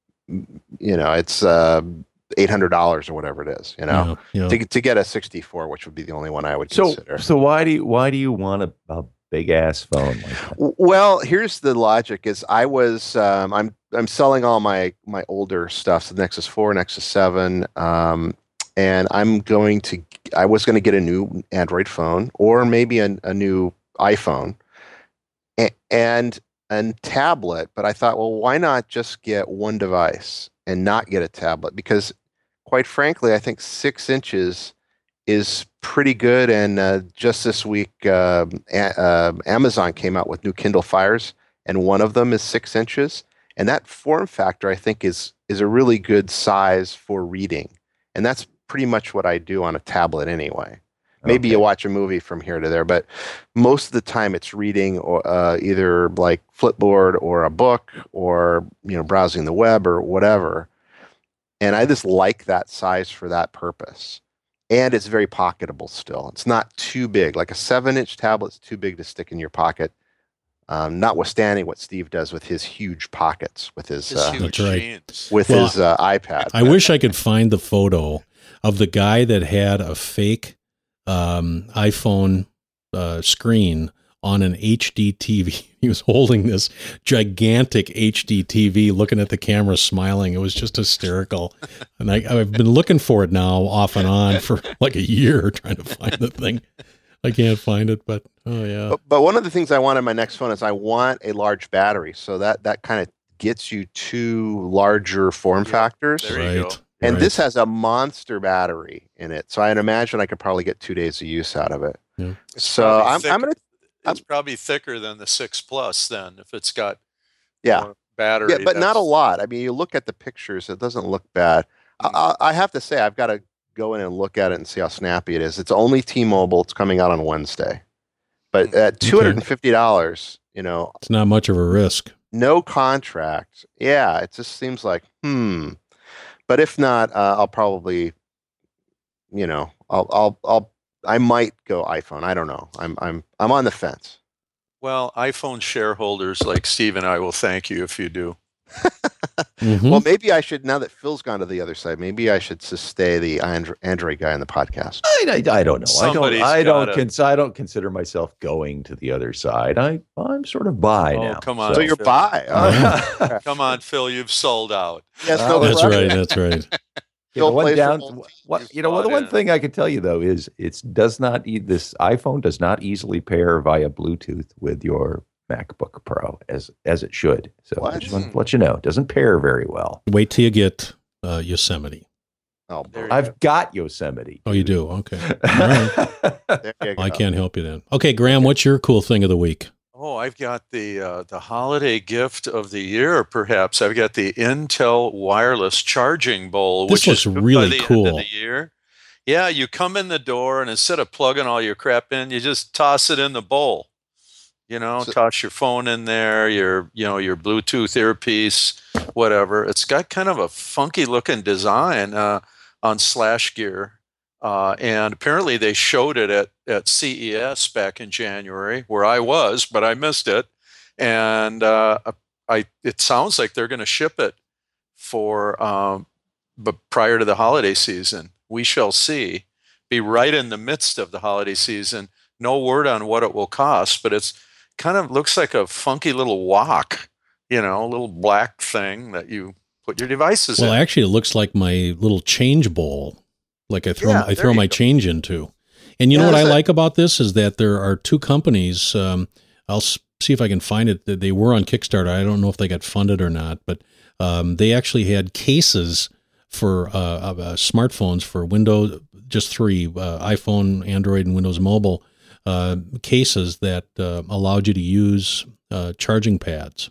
you know it's uh, eight hundred dollars or whatever it is. You know, Yeah, yeah. to to get a sixty-four, which would be the only one I would So consider. so why do you why do you want a, a big ass phone like that? Well, here's the logic: is I was um, I'm I'm selling all my my older stuff, so Nexus four, Nexus seven, um, and I'm going to I was going to get a new Android phone or maybe a, a new iPhone and, and a tablet. But I thought, well, why not just get one device and not get a tablet? Because, quite frankly, I think six inches is pretty good. And uh, just this week, uh, a- uh, Amazon came out with new Kindle Fires, and one of them is six inches. And that form factor, I think, is is a really good size for reading. And that's pretty much what I do on a tablet anyway. Maybe Okay. you watch a movie from here to there, but most of the time it's reading or uh, either like Flipboard or a book or, you know, browsing the web or whatever. And I just like that size for that purpose. And it's very pocketable still. It's not too big. Like a seven-inch tablet's too big to stick in your pocket, um, notwithstanding what Steve does with his huge pockets, with his, His uh, huge That's right. jeans. with Well, his uh, iPad. I wish I could find the photo of the guy that had a fake um, iPhone uh, screen on an H D T V. He was holding this gigantic H D T V, looking at the camera, smiling. It was just hysterical. And I, I've been looking for it now off and on for like a year, trying to find the thing. I can't find it, but oh yeah. But, but one of the things I want in my next phone is I want a large battery. So that, that kind of gets you two larger form factors. There you Right. go. And Right. this has a monster battery in it. So I'd imagine I could probably get two days of use out of it. Yeah. So probably I'm, I'm thicker- going to, It's probably thicker than the six Plus then, if it's got yeah. more battery. Yeah, but not a that's- lot. I mean, you look at the pictures, it doesn't look bad. I, I, I have to say, I've got to go in and look at it and see how snappy it is. It's only T-Mobile. It's coming out on Wednesday. But at two hundred fifty dollars, you know, It's not much of a risk. no contract. Yeah, it just seems like, hmm. But if not, uh, I'll probably, you know, I'll, I'll, I'll, I might go iPhone. I don't know. I'm, I'm, I'm on the fence. Well, iPhone shareholders like Steve and I will thank you if you do. Mhm. Well, maybe I should, now that Phil's gone to the other side, maybe I should just stay the Andro- Android guy in the podcast. I, I, I don't know. Somebody's I don't. I gotta- don't. Cons- I don't consider myself going to the other side. I. I'm sort of bi Oh, now. come on. So you're Phil. bi. Oh, Come on, Phil, you've sold out. yes, Uh, no, That's forever. right. That's right. You know, Phil one plays for down, both teams. what, You've you know, well, the bought one in. thing I can tell you though is it does not e- this iPhone does not easily pair via Bluetooth with your MacBook Pro as as it should. So I What? just want to let you know, it doesn't pair very well. Wait till you get uh, Yosemite. Oh, There boy. you I've got Yosemite. Oh, you do? Okay. right. There you go. I can't help you then. Okay, Graham, what's your cool thing of the week? Oh, I've got the uh, the holiday gift of the year, perhaps. I've got the Intel wireless charging bowl, This which is looks due really by the end cool. of the year. Yeah, you come in the door, and instead of plugging all your crap in, you just toss it in the bowl. You know, So- toss your phone in there, your you know your Bluetooth earpiece, whatever. It's got kind of a funky looking design uh, on Slash Gear. Uh, and apparently they showed it at, at C E S back in January, where I was, but I missed it. And uh, I, it sounds like they're going to ship it for, um, but prior to the holiday season. We shall see. Be right in the midst of the holiday season. No word on what it will cost, but it's kind of looks like a funky little wok, you know, a little black thing that you put your devices Well, in. actually, it looks like my little change bowl, like I throw Yeah, I there throw you my go. change into. And you know Yeah, what I is it- like about this is that there are two companies. Um, I'll s- see if I can find it. That they were on Kickstarter. I don't know if they got funded or not, but um, they actually had cases for uh, uh, uh, smartphones for Windows, just three uh, iPhone, Android, and Windows Mobile uh, cases that uh, allowed you to use uh, charging pads.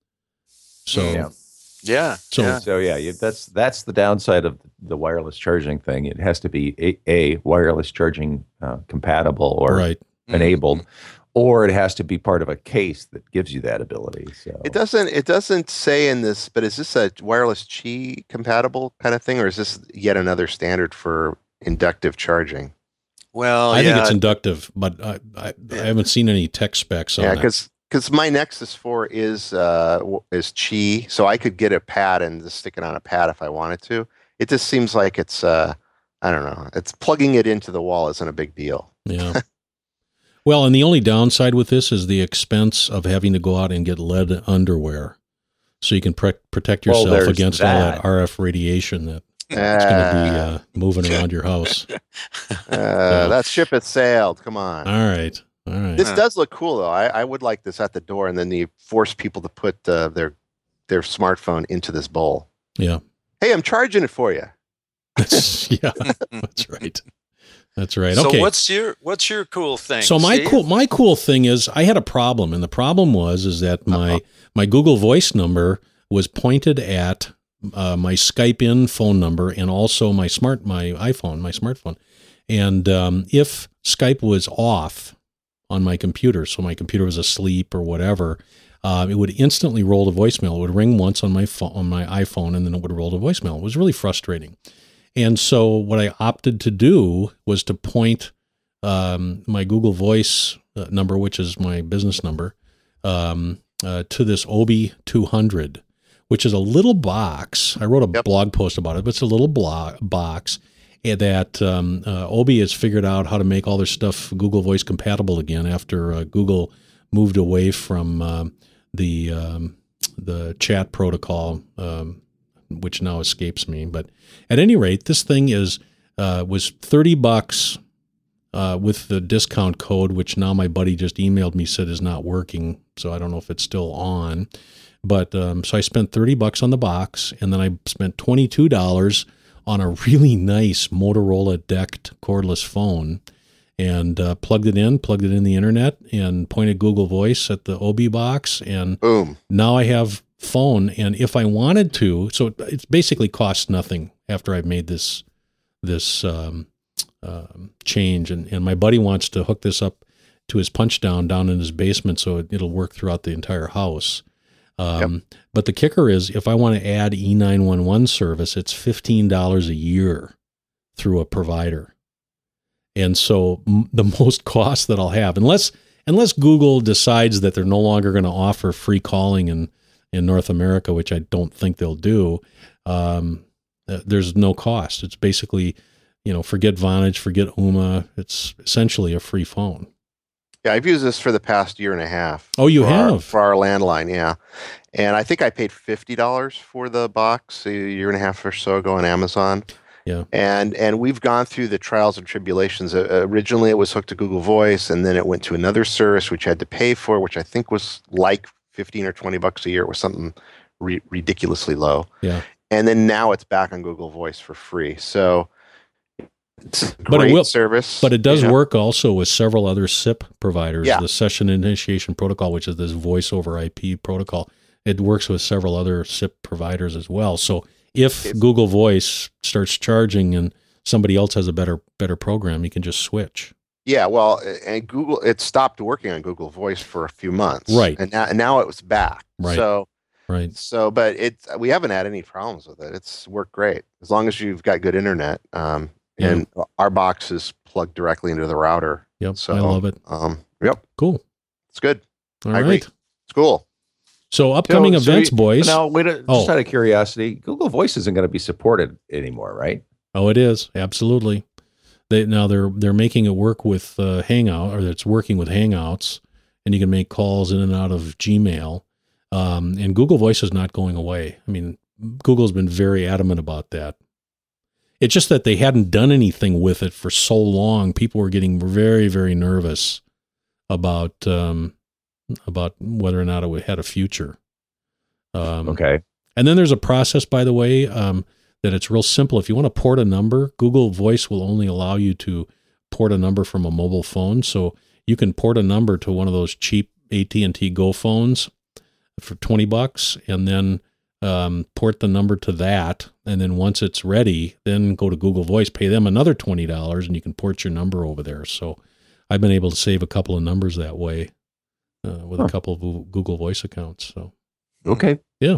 So. Yeah. yeah. So- yeah. So yeah, you, that's that's the downside of the wireless charging thing. It has to be a, a wireless charging uh, compatible or Right. enabled, or it has to be part of a case that gives you that ability. So It doesn't. It doesn't say in this, but is this a wireless Qi compatible kind of thing, or is this yet another standard for inductive charging? Well, I yeah. think it's inductive, but I, I, I haven't seen any tech specs on Yeah, it. because because my Nexus four is uh w- is Qi, so I could get a pad and just stick it on a pad if I wanted to. It just seems like it's uh I don't know. It's plugging it into the wall isn't a big deal. Yeah. Well, and the only downside with this is the expense of having to go out and get lead underwear, so you can pre- protect Well, yourself there's against all that that. R F radiation that it's going to be uh, moving around your house. Uh, that ship has sailed. Come on. All right. All right. This Huh. does look cool though. I, I would like this at the door, and then you force people to put uh, their their smartphone into this bowl. Yeah. Hey, I'm charging it for you. That's, yeah. That's right. That's right. So Okay. what's your what's your cool thing? So my Steve? cool my cool thing is I had a problem, and the problem was is that my Uh-huh. my Google Voice number was pointed at uh, my Skype in phone number and also my smart my iPhone my smartphone, and um, if Skype was off on my computer, so my computer was asleep or whatever, uh, it would instantly roll to voicemail. It would ring once on my phone, on my iPhone, and then it would roll to voicemail. It was really frustrating. And so what I opted to do was to point um, my Google Voice uh, number, which is my business number, um, uh, to this Obi two hundred, which is a little box. I wrote a Yep. blog post about it, but it's a little blog box and that um, uh, Obi has figured out how to make all their stuff Google Voice compatible again after uh, Google moved away from um, the um, the chat protocol, um, which now escapes me. But at any rate, this thing is uh, was thirty bucks uh, with the discount code, which now my buddy just emailed me, said is not working. So I don't know if it's still on. But um, so I spent thirty bucks on the box, and then I spent twenty-two dollars on a really nice Motorola decked cordless phone, and uh, plugged it in, plugged it in the internet, and pointed Google Voice at the Obi box, and Boom. now I have phone. And if I wanted to, so it, it's basically costs nothing after I've made this this um, um, change, and, and my buddy wants to hook this up to his punch down down in his basement, so it, it'll work throughout the entire house. Um, yep. But the kicker is, if I want to add E nine one one service, it's fifteen dollars a year through a provider. And so m- the most cost that I'll have, unless unless Google decides that they're no longer going to offer free calling in, in North America, which I don't think they'll do, um, uh, there's no cost. It's basically, you know, forget Vonage, forget Ooma. It's essentially a free phone. Yeah, I've used this for the past year and a half. Oh, you for have? Our, for our landline, yeah. And I think I paid fifty dollars for the box a year and a half or so ago on Amazon. Yeah. And and we've gone through the trials and tribulations. Uh, originally, it was hooked to Google Voice, and then it went to another service, which you had to pay for, which I think was like fifteen or twenty bucks a year. It was something re- ridiculously low. Yeah. And then now it's back on Google Voice for free. So it's a but great it will, service. But it does you know? work also with several other S I P providers. Yeah. The Session Initiation Protocol, which is this voice over I P protocol, it works with several other S I P providers as well. So if It's, Google Voice starts charging and somebody else has a better better program, you can just switch. Yeah, well, and Google, it stopped working on Google Voice for a few months, Right? And now, and now it was back, Right. So, right. So, but it's we haven't had any problems with it. It's worked great as long as you've got good internet. Um, Yeah. and our box is plugged directly into the router. Yep, so I love it. Um, yep, cool. It's good. All I right. agree. It's cool. So upcoming So- so events, you- boys. Now, wait, a- just Oh. out of curiosity, Google Voice isn't going to be supported anymore, right? Oh, it is absolutely. They now they're they're making it work with uh, Hangout, or it's working with Hangouts, and you can make calls in and out of Gmail. Um, and Google Voice is not going away. I mean, Google's been very adamant about that. It's just that they hadn't done anything with it for so long. People were getting very, very nervous about um, about whether or not it had a future. Um, Okay. And then there's a process, by the way, um, that it's real simple. If you want to port a number, Google Voice will only allow you to port a number from a mobile phone. So you can port a number to one of those cheap A T and T Go phones for twenty bucks, and then um, port the number to that. And then once it's ready, then go to Google Voice, pay them another twenty dollars, and you can port your number over there. So I've been able to save a couple of numbers that way uh, with huh. a couple of Google Voice accounts. So okay. Yeah.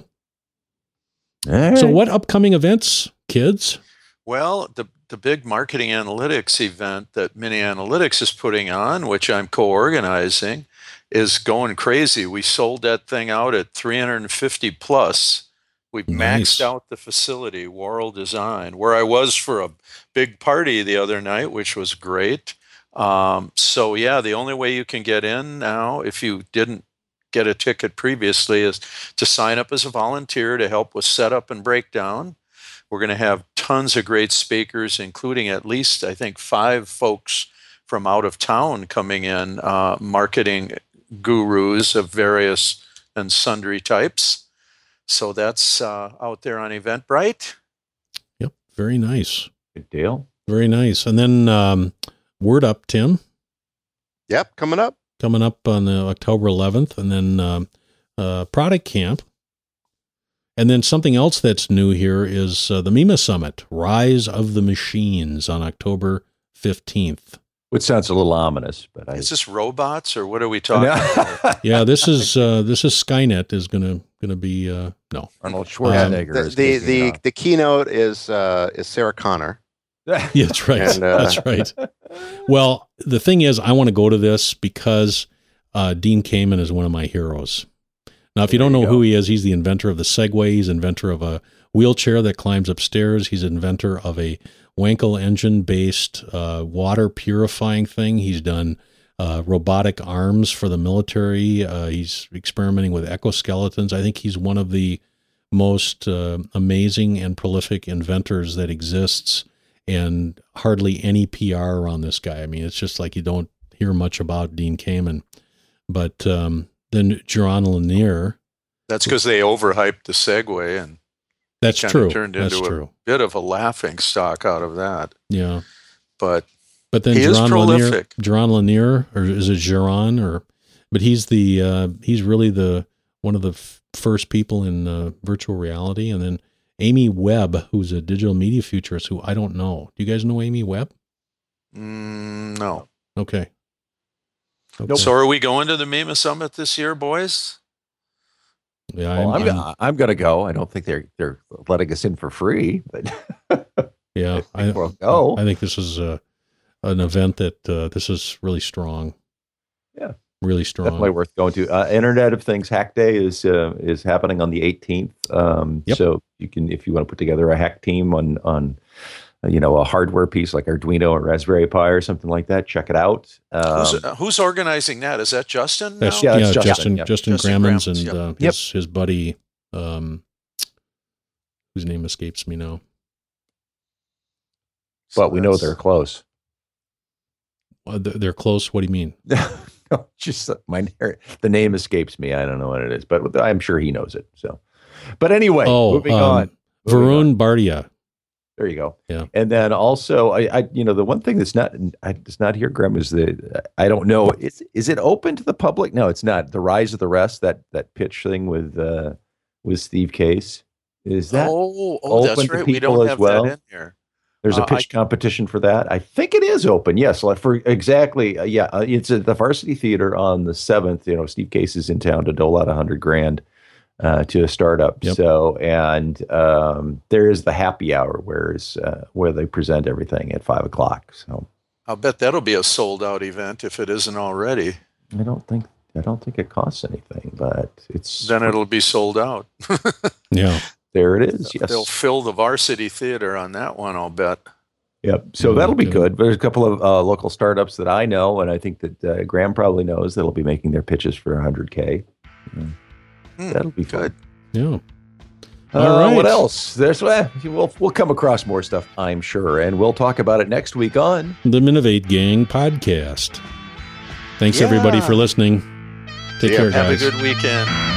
All right. So what upcoming events, kids? Well, the the big marketing analytics event that Mini Analytics is putting on, which I'm co-organizing, is going crazy. We sold that thing out at three hundred fifty plus. We've Nice. maxed out the facility, Worrell Design, where I was for a big party the other night, which was great. Um, so yeah, the only way you can get in now, if you didn't get a ticket previously, is to sign up as a volunteer to help with setup and breakdown. We're going to have tons of great speakers, including at least, I think, five folks from out of town coming in, uh, marketing gurus of various and sundry types. So that's uh, out there on Eventbrite. Yep. Very nice. Good deal. Very nice. And then um, Word Up, Tim, Yep, coming up. coming up on uh, October eleventh, and then um, uh, Product Camp. And then something else that's new here is uh, the MEMA Summit, Rise of the Machines, on October fifteenth. Which sounds a little ominous, but I Is this robots or what are we talking about? Yeah, this is uh, this is Skynet is gonna gonna be uh, no. Arnold Um, Schwarzenegger the is the taking the, off. the keynote is uh, is Sarah Connor. Yeah, that's right. And, uh, that's right. Well, the thing is, I want to go to this because uh, Dean Kamen is one of my heroes. Now, if you don't There you know who go. he is, he's the inventor of the Segway. He's inventor of a wheelchair that climbs upstairs. He's inventor of a Wankel engine-based uh, water purifying thing. He's done uh, robotic arms for the military. Uh, he's experimenting with exoskeletons. I think he's one of the most uh, amazing and prolific inventors that exists, and hardly any P R around this guy. I mean, it's just like you don't hear much about Dean Kamen. But um, then Jaron Lanier. That's because they overhyped the Segway, and that's kind true. of turned That's into true. a bit of a laughing stock out of that. Yeah. But but then he is Jaron Lanier, prolific. Jaron Lanier, or is it Jaron? Or but he's the uh, he's really the one of the f- first people in uh, virtual reality. And then Amy Webb, who's a digital media futurist, who I don't know. Do you guys know Amy Webb? Mm, no. Okay. okay. So are we going to the MEMA Summit this year, boys? Yeah, Well, I'm, I'm, I'm, I'm, I'm going to go. I don't think they're they're letting us in for free, but yeah, I, we'll go. I think this is a, an event that uh, this is really strong. Yeah. Really strong. Definitely worth going to. Uh, Internet of Things Hack Day is uh, is happening on the eighteenth. Um, Yep. So you can, if you want to put together a hack team on on uh, you know, a hardware piece like Arduino or Raspberry Pi or something like that, check it out. Um, who's, uh, who's organizing that? Is that Justin? That's, now? Yeah, yeah, it's Justin, Justin, Justin, yep. Justin Justin Grammons Grammons, and yep. uh, Yep. his, his buddy, um, whose name escapes me now. but we know that's- they're close. Uh, they're they're close. What do you mean? No, just uh, my the name escapes me. I don't know what it is, but I'm sure he knows it. So, but anyway, Oh, moving um, on. Moving on. Varun Bardia. There you go. Yeah. And then also, I, I, you know, the one thing that's not, I, it's not here, Graham, is the, I don't know, is is it open to the public? No, it's not. The Rise of the Rest, that that pitch thing with uh, with Steve Case, is that Oh, oh open that's to right. We people don't as have well? that in here. there's uh, a pitch competition for that? I think it is open. Yes, like for exactly. Uh, yeah, uh, it's at the Varsity Theater on the seventh. You know, Steve Case is in town to dole out a hundred grand. Uh, to a startup. Yep. So, and um, there is the happy hour, where's uh, where they present everything at five o'clock. So, I'll bet that'll be a sold out event if it isn't already. I don't think I don't think it costs anything, but it's Then it'll be sold out. Yeah. there. It is. Yes. They'll fill the Varsity Theater on that one, I'll bet. Yep. So Oh, that'll be okay. good. There's a couple of uh, local startups that I know, and I think that uh, Graham probably knows that'll be making their pitches for one hundred K. Hmm, That'll be fun. good. Yeah. Uh, All right. What else? There's well, we'll we'll come across more stuff, I'm sure, and we'll talk about it next week on. The Minovate Gang podcast. Thanks Yeah. everybody for listening. Take Yeah, care, have guys. a good weekend.